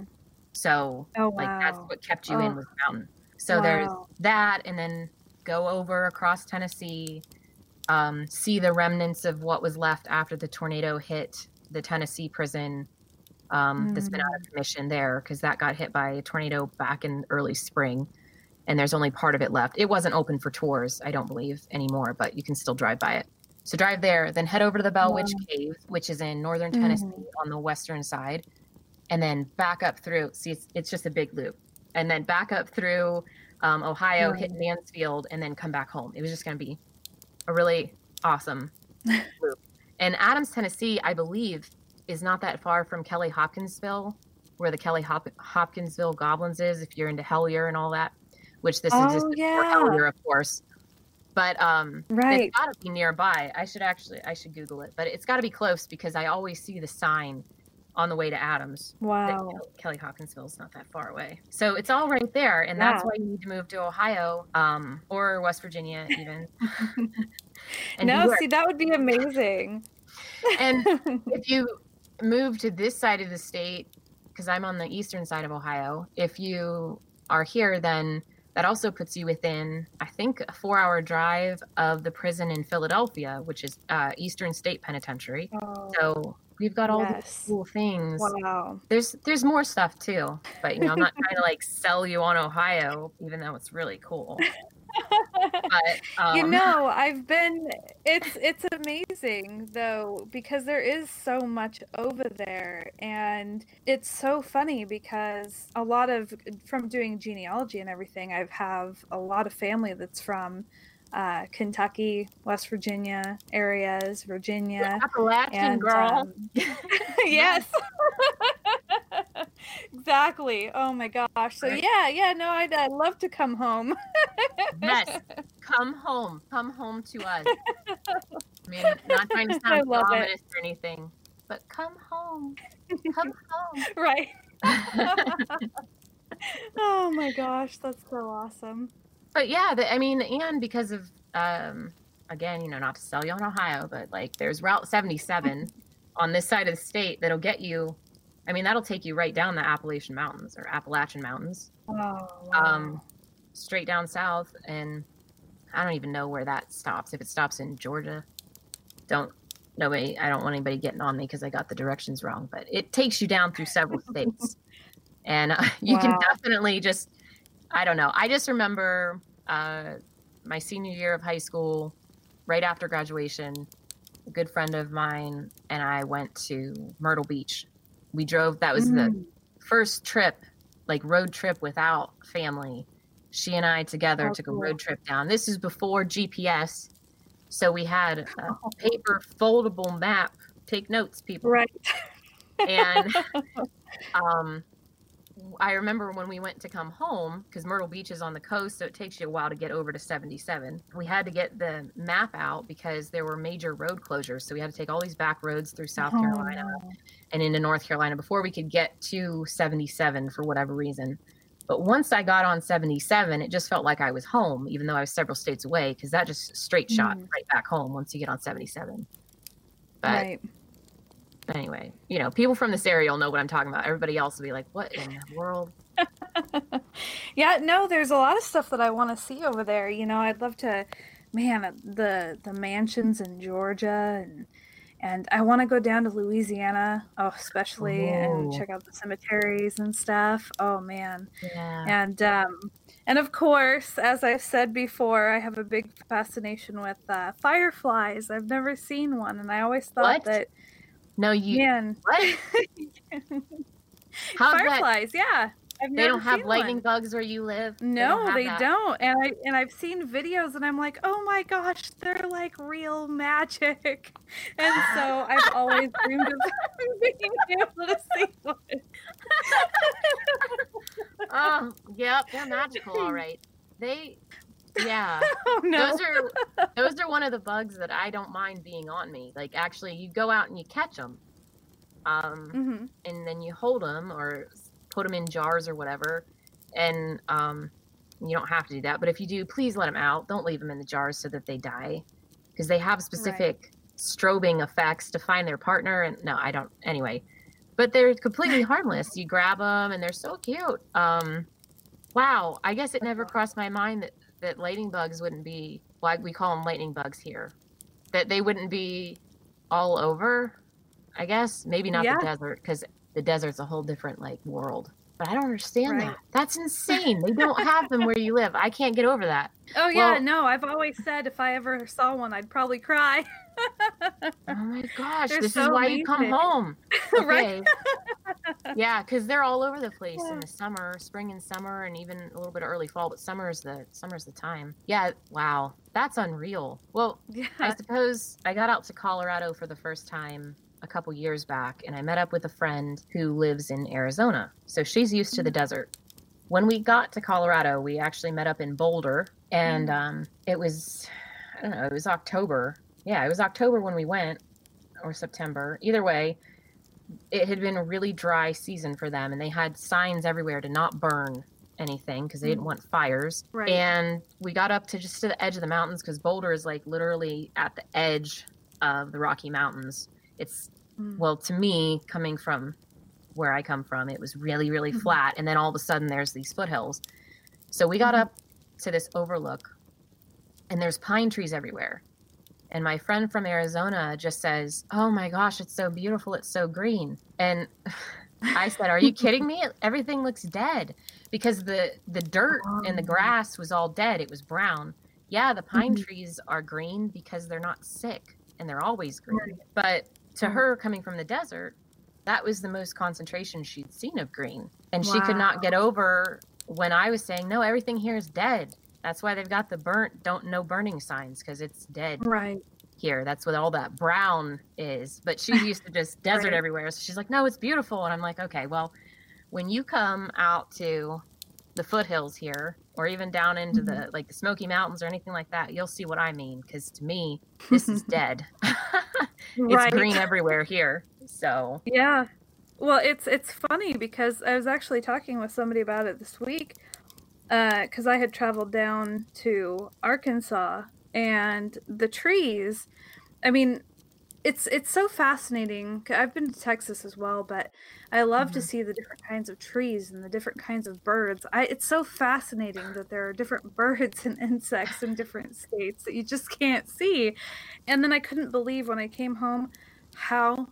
[SPEAKER 2] So
[SPEAKER 1] Oh,
[SPEAKER 2] like that's
[SPEAKER 1] wow.
[SPEAKER 2] what kept you
[SPEAKER 1] Oh,
[SPEAKER 2] in was the mountain. So there's
[SPEAKER 1] wow.
[SPEAKER 2] that, and then go over across Tennessee, um, see the remnants of what was left after the tornado hit the Tennessee prison, um, that's been out
[SPEAKER 1] Mm.
[SPEAKER 2] of commission there because that got hit by a tornado back in early spring, and there's only part of it left. It wasn't open for tours, I don't believe, anymore, but you can still drive by it. So drive there, then head over to the Bell Witch
[SPEAKER 1] Wow.
[SPEAKER 2] Cave, which is in northern Tennessee
[SPEAKER 1] Mhm.
[SPEAKER 2] on the western side, and then back up through. See, it's, it's just a big loop, and then back up through um, Ohio, hit
[SPEAKER 1] Right.
[SPEAKER 2] Mansfield, and then come back home. It was just going to be a really awesome loop. And Adams, Tennessee, I believe, is not that far from Kelly Hopkinsville, where the Kelly Hop- Hopkinsville Goblins is, if you're into Hellier and all that, which this
[SPEAKER 1] Oh,
[SPEAKER 2] existed before
[SPEAKER 1] yeah.
[SPEAKER 2] Hellier, of course. But um,
[SPEAKER 1] Right.
[SPEAKER 2] it's got to be nearby. I should actually, I should Google it. But it's got to be close because I always see the sign on the way to Adams.
[SPEAKER 1] Wow.
[SPEAKER 2] Kelly Hopkinsville is not that far away. So it's all right there. And
[SPEAKER 1] Yeah.
[SPEAKER 2] that's why you need to move to Ohio, um, or West Virginia even. And
[SPEAKER 1] No,
[SPEAKER 2] beware.
[SPEAKER 1] see, that would be amazing.
[SPEAKER 2] And if you move to this side of the state, because I'm on the eastern side of Ohio, if you are here, then that also puts you within, I think, a four-hour drive of the prison in Philadelphia, which is uh, Eastern State Penitentiary.
[SPEAKER 1] Oh,
[SPEAKER 2] So we've got all these
[SPEAKER 1] yes.
[SPEAKER 2] cool things.
[SPEAKER 1] Wow.
[SPEAKER 2] There's there's more stuff too, but you know, I'm not trying to like sell you on Ohio, even though it's really cool. But um,
[SPEAKER 1] You know, I've been it's it's amazing though, because there is so much over there, and it's so funny because a lot of from doing genealogy and everything, I have a lot of family that's from uh, Kentucky, West Virginia areas, Virginia,
[SPEAKER 2] Appalachian
[SPEAKER 1] and
[SPEAKER 2] girl.
[SPEAKER 1] um, yes. Exactly. Oh my gosh. So
[SPEAKER 2] Right.
[SPEAKER 1] yeah, yeah, no, I'd, I'd love to come home.
[SPEAKER 2] Yes, come home. Come home to us. I mean, not trying to
[SPEAKER 1] I
[SPEAKER 2] sound
[SPEAKER 1] love it.
[SPEAKER 2] ominous or anything, but come home. Come home.
[SPEAKER 1] Right. Oh my gosh, that's so awesome.
[SPEAKER 2] But yeah, the, I mean, and because of, um, again, you know, not to sell you on Ohio, but like there's Route seventy-seven on this side of the state that'll get you, I mean, that'll take you right down the Appalachian Mountains or Appalachian Mountains.
[SPEAKER 1] Oh, wow.
[SPEAKER 2] Um, straight down south, and I don't even know where that stops. If it stops in Georgia, don't nobody. I don't want anybody getting on me because I got the directions wrong. But it takes you down through several states, and uh, you
[SPEAKER 1] Wow.
[SPEAKER 2] can definitely just. I don't know. I just remember uh, my senior year of high school, right after graduation. A good friend of mine and I went to Myrtle Beach. We drove. That was
[SPEAKER 1] Mm.
[SPEAKER 2] the first trip, like road trip without family. She and I together
[SPEAKER 1] Oh,
[SPEAKER 2] took a
[SPEAKER 1] cool.
[SPEAKER 2] road trip down. This is before G P S, so we had a paper foldable map. Take notes, people.
[SPEAKER 1] Right.
[SPEAKER 2] And um, I remember when we went to come home, because Myrtle Beach is on the coast, so it takes you a while to get over to seventy-seven. We had to get the map out because there were major road closures. So we had to take all these back roads through South
[SPEAKER 1] Oh,
[SPEAKER 2] Carolina
[SPEAKER 1] no.
[SPEAKER 2] and into North Carolina before we could get to seventy-seven for whatever reason. But once I got on seventy-seven, it just felt like I was home, even though I was several states away, because that just straight shot
[SPEAKER 1] Mm.
[SPEAKER 2] right back home once you get on seventy-seven. But
[SPEAKER 1] Right.
[SPEAKER 2] anyway, you know, people from this area will know what I'm talking about. Everybody else will be like, what in the world?
[SPEAKER 1] Yeah, no, there's a lot of stuff that I want to see over there. You know, I'd love to, man, the the mansions in Georgia, and and I want to go down to Louisiana, oh, especially, and
[SPEAKER 2] Ooh.
[SPEAKER 1] check out the cemeteries and stuff. Oh man.
[SPEAKER 2] Yeah.
[SPEAKER 1] And um and of course, as I've said before, I have a big fascination with uh, fireflies. I've never seen one, and I always thought
[SPEAKER 2] What?
[SPEAKER 1] that
[SPEAKER 2] No, you.
[SPEAKER 1] man,
[SPEAKER 2] What? How's that?
[SPEAKER 1] fireflies, yeah. I've
[SPEAKER 2] They
[SPEAKER 1] never
[SPEAKER 2] don't have
[SPEAKER 1] seen
[SPEAKER 2] lightning
[SPEAKER 1] one.
[SPEAKER 2] bugs where you live. They
[SPEAKER 1] No,
[SPEAKER 2] don't have
[SPEAKER 1] they
[SPEAKER 2] that.
[SPEAKER 1] don't. And I and I've seen videos, and I'm like, oh my gosh, they're like real magic. And so I've always dreamed of being able to see one.
[SPEAKER 2] Oh, yep, they're magical, all right. They, yeah.
[SPEAKER 1] Oh no.
[SPEAKER 2] Those are those are one of the bugs that I don't mind being on me. Like actually, you go out and you catch them, um,
[SPEAKER 1] hmm
[SPEAKER 2] and then you hold them or put them in jars or whatever, and um, you don't have to do that. But if you do, please let them out. Don't leave them in the jars so that they die, because they have specific strobing effects to find their partner. And no, I don't. Anyway, but they're completely harmless. You grab them and they're so cute. Um, wow. I guess it never crossed my mind that, that lightning bugs wouldn't be, well, we call them lightning bugs here, that they wouldn't be all over, I guess. Maybe not
[SPEAKER 1] Yeah.
[SPEAKER 2] the desert, because the desert's a whole different like world. But I don't understand
[SPEAKER 1] Right.
[SPEAKER 2] that. That's insane. They don't have them where you live. I can't get over that.
[SPEAKER 1] Oh yeah,
[SPEAKER 2] Well-
[SPEAKER 1] no, I've always said if I ever saw one, I'd probably cry.
[SPEAKER 2] Oh my gosh,
[SPEAKER 1] They're
[SPEAKER 2] this is
[SPEAKER 1] so
[SPEAKER 2] why you come
[SPEAKER 1] amazing.
[SPEAKER 2] home.
[SPEAKER 1] Right.
[SPEAKER 2] Okay. Yeah, because they're all over the place
[SPEAKER 1] Yeah.
[SPEAKER 2] in the summer, spring and summer, and even a little bit of early fall. But summer's the summer's the time. Yeah. Wow, that's unreal. Well,
[SPEAKER 1] Yeah.
[SPEAKER 2] I suppose I got out to Colorado for the first time a couple years back, and I met up with a friend who lives in Arizona. So she's used to the desert. When we got to Colorado, we actually met up in Boulder, and
[SPEAKER 1] Mm.
[SPEAKER 2] um, it was, I don't know, it was October. Yeah, it was October when we went, or September. Either way, it had been a really dry season for them, and they had signs everywhere to not burn anything because they didn't
[SPEAKER 1] Mm.
[SPEAKER 2] want fires.
[SPEAKER 1] Right.
[SPEAKER 2] And we got up to just to the edge of the mountains because Boulder is like literally at the edge of the Rocky Mountains. It's,
[SPEAKER 1] Mm.
[SPEAKER 2] well, to me, coming from where I come from, it was really, really
[SPEAKER 1] Mhm.
[SPEAKER 2] flat. And then all of a sudden there's these foothills. So we got
[SPEAKER 1] Mhm.
[SPEAKER 2] up to this overlook, and there's pine trees everywhere. And my friend from Arizona just says, "Oh my gosh, it's so beautiful. It's so green." And I said, "Are you kidding me? Everything looks dead," because the, the dirt and the
[SPEAKER 1] Oh.
[SPEAKER 2] grass was all dead. It was brown. Yeah, the pine
[SPEAKER 1] Mhm.
[SPEAKER 2] trees are green because they're not sick, and they're always green.
[SPEAKER 1] Right.
[SPEAKER 2] But to
[SPEAKER 1] Mm.
[SPEAKER 2] her, coming from the desert, that was the most concentration she'd seen of green. And she could not get over when I was saying, "No, everything here is dead. That's why they've got the burnt, don't no burning signs, because it's dead
[SPEAKER 1] Right.
[SPEAKER 2] here. That's what all that brown is." But she's used to just desert
[SPEAKER 1] Right.
[SPEAKER 2] everywhere. So she's like, "No, it's beautiful." And I'm like, okay, well, when you come out to the foothills here, or even down into
[SPEAKER 1] Mhm.
[SPEAKER 2] the like the Smoky Mountains or anything like that, you'll see what I mean. Because to me, this is dead. It's
[SPEAKER 1] Right.
[SPEAKER 2] green everywhere here. So
[SPEAKER 1] Yeah. Well, it's it's funny because I was actually talking with somebody about it this week, because I had traveled down to Arkansas, and the trees. I mean, it's it's so fascinating. 'Cause I've been to Texas as well, but I love to
[SPEAKER 2] Mhm.
[SPEAKER 1] see the different kinds of trees and the different kinds of birds. I it's so fascinating that there are different birds and insects in different states that you just can't see. And then I couldn't believe when I came home how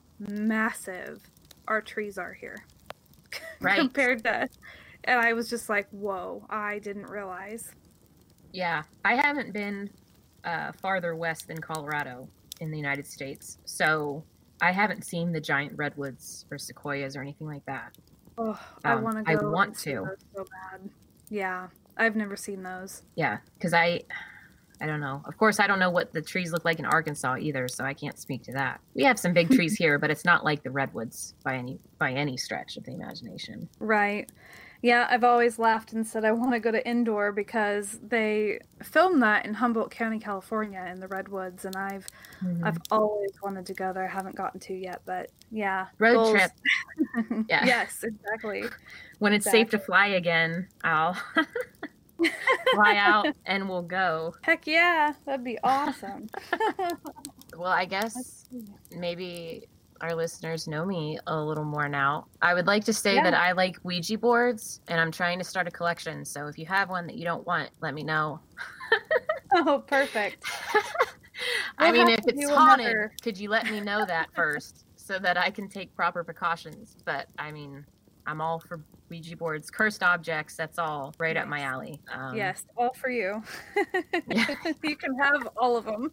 [SPEAKER 1] massive our trees are here
[SPEAKER 2] Right.
[SPEAKER 1] compared to, and I was just like, whoa, I didn't realize.
[SPEAKER 2] Yeah, I haven't been uh, farther west than Colorado in the United States, so I haven't seen the giant redwoods or sequoias or anything like that.
[SPEAKER 1] Oh, I
[SPEAKER 2] Um,
[SPEAKER 1] want to
[SPEAKER 2] I
[SPEAKER 1] go
[SPEAKER 2] want
[SPEAKER 1] and see
[SPEAKER 2] to.
[SPEAKER 1] those so bad. Yeah, I've never seen those.
[SPEAKER 2] Yeah, because I, I don't know. Of course, I don't know what the trees look like in Arkansas either, so I can't speak to that. We have some big trees here, but it's not like the redwoods by any by any stretch of the imagination.
[SPEAKER 1] Right. Yeah, I've always laughed and said I want to go to Indoor because they filmed that in Humboldt County, California, in the redwoods, and I've
[SPEAKER 2] Mhm.
[SPEAKER 1] I've always wanted to go there. I haven't gotten to yet, but yeah,
[SPEAKER 2] Road
[SPEAKER 1] goals.
[SPEAKER 2] trip. Yeah.
[SPEAKER 1] Yes, exactly.
[SPEAKER 2] When it's safe to
[SPEAKER 1] Exactly.
[SPEAKER 2] fly again, I'll fly out and we'll go.
[SPEAKER 1] Heck yeah, that'd be awesome.
[SPEAKER 2] Well, I guess maybe our listeners know me a little more now. I would like to say
[SPEAKER 1] Yeah.
[SPEAKER 2] that I like Ouija boards, and I'm trying to start a collection. So if you have one that you don't want, let me know.
[SPEAKER 1] Oh, perfect.
[SPEAKER 2] I
[SPEAKER 1] We'll
[SPEAKER 2] mean,
[SPEAKER 1] have
[SPEAKER 2] if
[SPEAKER 1] to
[SPEAKER 2] it's
[SPEAKER 1] do
[SPEAKER 2] haunted,
[SPEAKER 1] another-
[SPEAKER 2] could you let me know that first so that I can take proper precautions? But I mean, I'm all for Ouija boards, cursed objects. That's all right up my
[SPEAKER 1] Nice.
[SPEAKER 2] alley. Um,
[SPEAKER 1] Yes, all for you.
[SPEAKER 2] Yeah.
[SPEAKER 1] You can have all of them.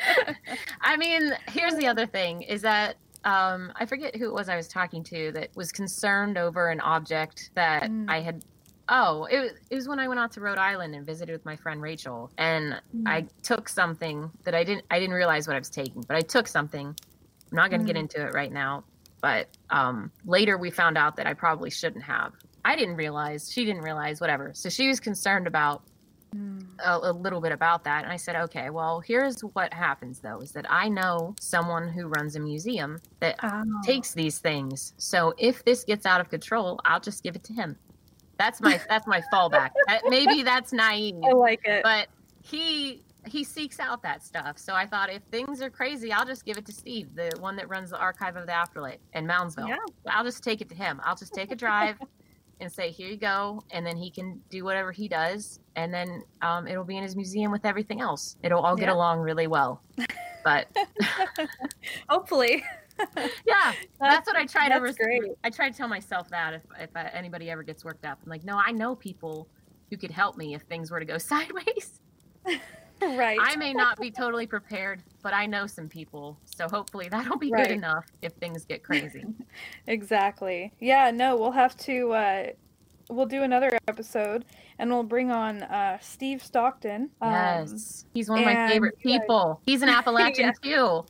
[SPEAKER 2] I mean, here's the other thing is that um, I forget who it was I was talking to that was concerned over an object that
[SPEAKER 1] Mm.
[SPEAKER 2] I had. Oh, it was, it was when I went out to Rhode Island and visited with my friend Rachel, and
[SPEAKER 1] Mm.
[SPEAKER 2] I took something that I didn't I didn't realize what I was taking, but I took something. I'm not going to get
[SPEAKER 1] Mm.
[SPEAKER 2] into it right now, but um, later we found out that I probably shouldn't have. I didn't realize, she didn't realize, whatever. So she was concerned about
[SPEAKER 1] Mm.
[SPEAKER 2] a, a little bit about that, and I said, okay, well, here's what happens though, is that I know someone who runs a museum that
[SPEAKER 1] Oh.
[SPEAKER 2] takes these things. So if this gets out of control, I'll just give it to him. That's my that's my fallback. Uh, Maybe that's naive,
[SPEAKER 1] I like it.
[SPEAKER 2] but he he seeks out that stuff. So I thought if things are crazy, I'll just give it to Steve, the one that runs the Archive of the Afterlife in Moundsville.
[SPEAKER 1] Yeah.
[SPEAKER 2] I'll just take it to him. I'll just take a drive and say, here you go. And then he can do whatever he does. And then um, it'll be in his museum with everything else. It'll all get
[SPEAKER 1] Yeah.
[SPEAKER 2] along really well. But
[SPEAKER 1] hopefully.
[SPEAKER 2] Yeah, that's what I try to.
[SPEAKER 1] That's great.
[SPEAKER 2] I try to tell myself that if if uh, anybody ever gets worked up, I'm like, no, I know people who could help me if things were to go sideways.
[SPEAKER 1] Right.
[SPEAKER 2] I may not be totally prepared, but I know some people, so hopefully that'll be
[SPEAKER 1] Right.
[SPEAKER 2] good enough if things get crazy.
[SPEAKER 1] Exactly. Yeah. No, we'll have to. Uh, we'll do another episode, and we'll bring on uh, Steve Stockton. Um,
[SPEAKER 2] Yes, he's one of my
[SPEAKER 1] and
[SPEAKER 2] favorite
[SPEAKER 1] you guys-
[SPEAKER 2] people. He's an Appalachian too.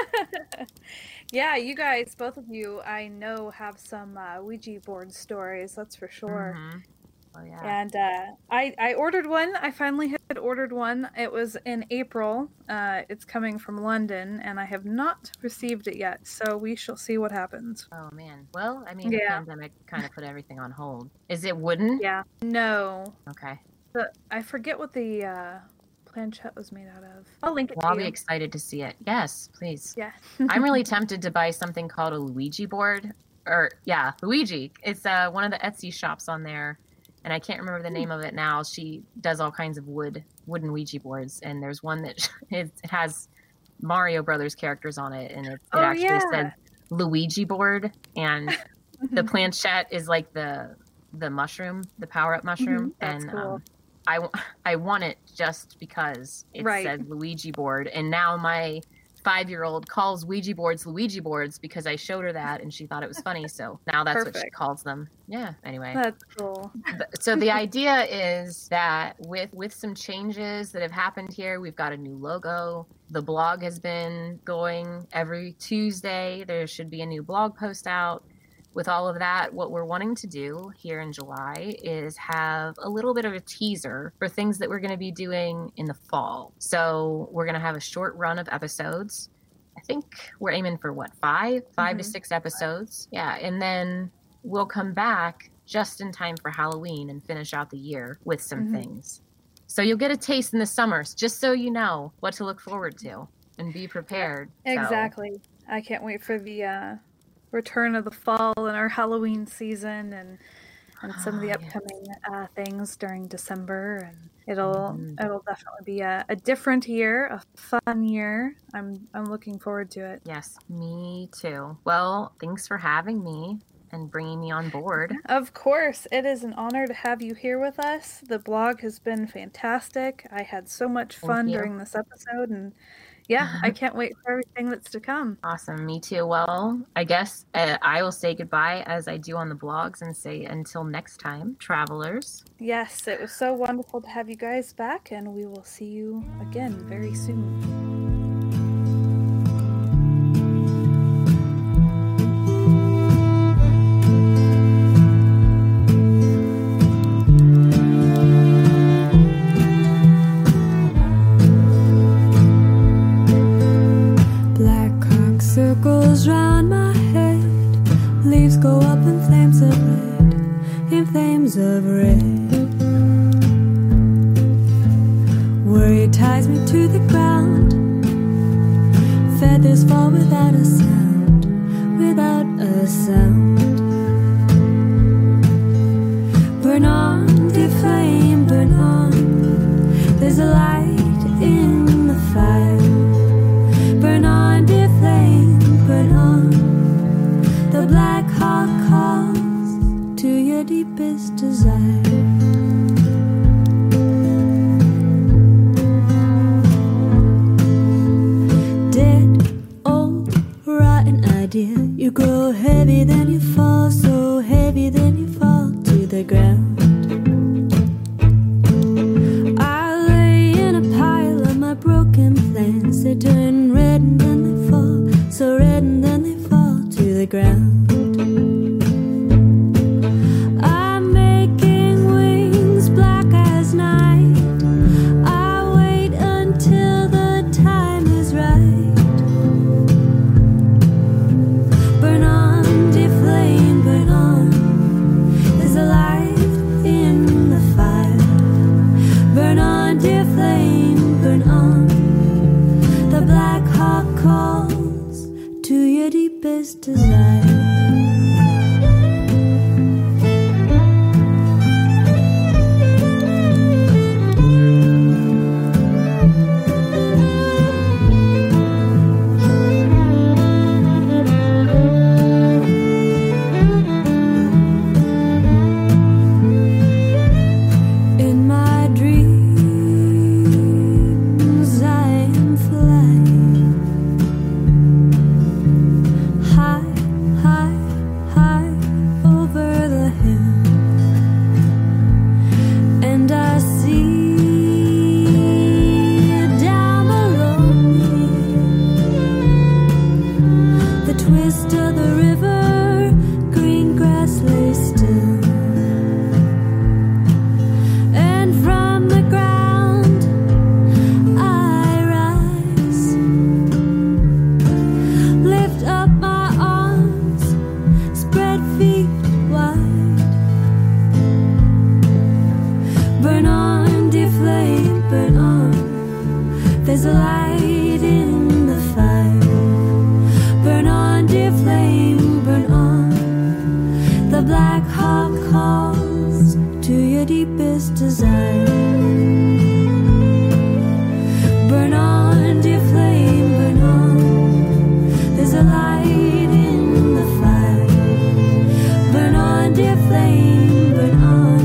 [SPEAKER 1] Yeah, you guys, both of you, I know have some uh, Ouija board stories. That's for sure.
[SPEAKER 2] Mhm. Oh yeah.
[SPEAKER 1] And uh, I I ordered one. I finally had ordered one. It was in April. Uh, it's coming from London, and I have not received it yet. So we shall see what happens.
[SPEAKER 2] Oh man. Well, I mean,
[SPEAKER 1] Yeah.
[SPEAKER 2] the pandemic kind of put everything on hold. Is it wooden?
[SPEAKER 1] Yeah. No,
[SPEAKER 2] Okay.
[SPEAKER 1] the, I forget what the uh, planchette was made out of. I'll link it
[SPEAKER 2] Well, I'll
[SPEAKER 1] to
[SPEAKER 2] be
[SPEAKER 1] you.
[SPEAKER 2] excited to see it. Yes, please.
[SPEAKER 1] Yeah.
[SPEAKER 2] I'm really tempted to buy something called a Luigi board, or yeah, Luigi. It's uh, one of the Etsy shops on there, and I can't remember the name of it now. She does all kinds of wood, wooden Ouija boards, and there's one that it has Mario Brothers characters on it, and it, it
[SPEAKER 1] Oh,
[SPEAKER 2] actually
[SPEAKER 1] yeah.
[SPEAKER 2] says Luigi board, and the planchette is like the the mushroom, the power up mushroom,
[SPEAKER 1] Mhm, that's
[SPEAKER 2] and
[SPEAKER 1] cool.
[SPEAKER 2] um, I w- I want it just because it
[SPEAKER 1] Right.
[SPEAKER 2] said Luigi board, and now my five-year-old calls Ouija boards Luigi boards because I showed her that and she thought it was funny. So now that's what she
[SPEAKER 1] Perfect.
[SPEAKER 2] calls them. Yeah. Anyway,
[SPEAKER 1] That's cool.
[SPEAKER 2] Th- so the idea is that with with some changes that have happened here, we've got a new logo. The blog has been going every Tuesday. There should be a new blog post out. With all of that, what we're wanting to do here in July is have a little bit of a teaser for things that we're going to be doing in the fall. So we're going to have a short run of episodes. I think we're aiming for what, five, five to
[SPEAKER 1] Mhm.
[SPEAKER 2] six episodes. Yeah. And then we'll come back just in time for Halloween and finish out the year with some
[SPEAKER 1] Mhm.
[SPEAKER 2] things. So you'll get a taste in the summers, just so you know what to look forward to and be prepared. So-
[SPEAKER 1] Exactly. I can't wait for the uh, return of the fall and our Halloween season, and and some of the
[SPEAKER 2] Ah, yes.
[SPEAKER 1] upcoming uh, things during December. And it'll
[SPEAKER 2] Mhm.
[SPEAKER 1] it'll definitely be a, a different year, a fun year. I'm I'm looking forward to it.
[SPEAKER 2] Yes, me too. Well, thanks for having me and bringing me on board.
[SPEAKER 1] Of course, it is an honor to have you here with us. The blog has been fantastic. I had so much
[SPEAKER 2] Thank
[SPEAKER 1] fun
[SPEAKER 2] you.
[SPEAKER 1] during this episode, and yeah, I can't wait for everything that's to come.
[SPEAKER 2] Awesome, me too. Well, I guess uh, I will say goodbye as I do on the blogs and say until next time, travelers.
[SPEAKER 1] Yes, it was so wonderful to have you guys back, and we will see you again very soon.
[SPEAKER 3] Black cock circles round my head. Leaves go up in flames of red, in flames of red. Worry ties me to the ground. Feathers fall without a sound, without a sound. Burn on, dear flame, burn on. There's a light in the fire. Burn on, dear flame, burn on. The black hawk calls to your deepest desire. Dead, old, rotten idea. You grow heavy, then you fall, so heavy, then you fall to the ground. I lay in a pile of my broken plans. They turn red and then they fall, so red and then they fall to the ground. I'm making way desire. In my dreams I am flying high, high, high over the hill, and I see down below me the twist of the river, green grass lay still. And from the ground I rise, lift up my arms, spread feet wide. Burn on, dear flame, burn on. There's a light in the fire. Burn on, dear flame, burn on. The black hawk calls to your deepest desire. Burn on, dear flame, burn on. There's a light in the fire. Burn on, dear flame, burn on.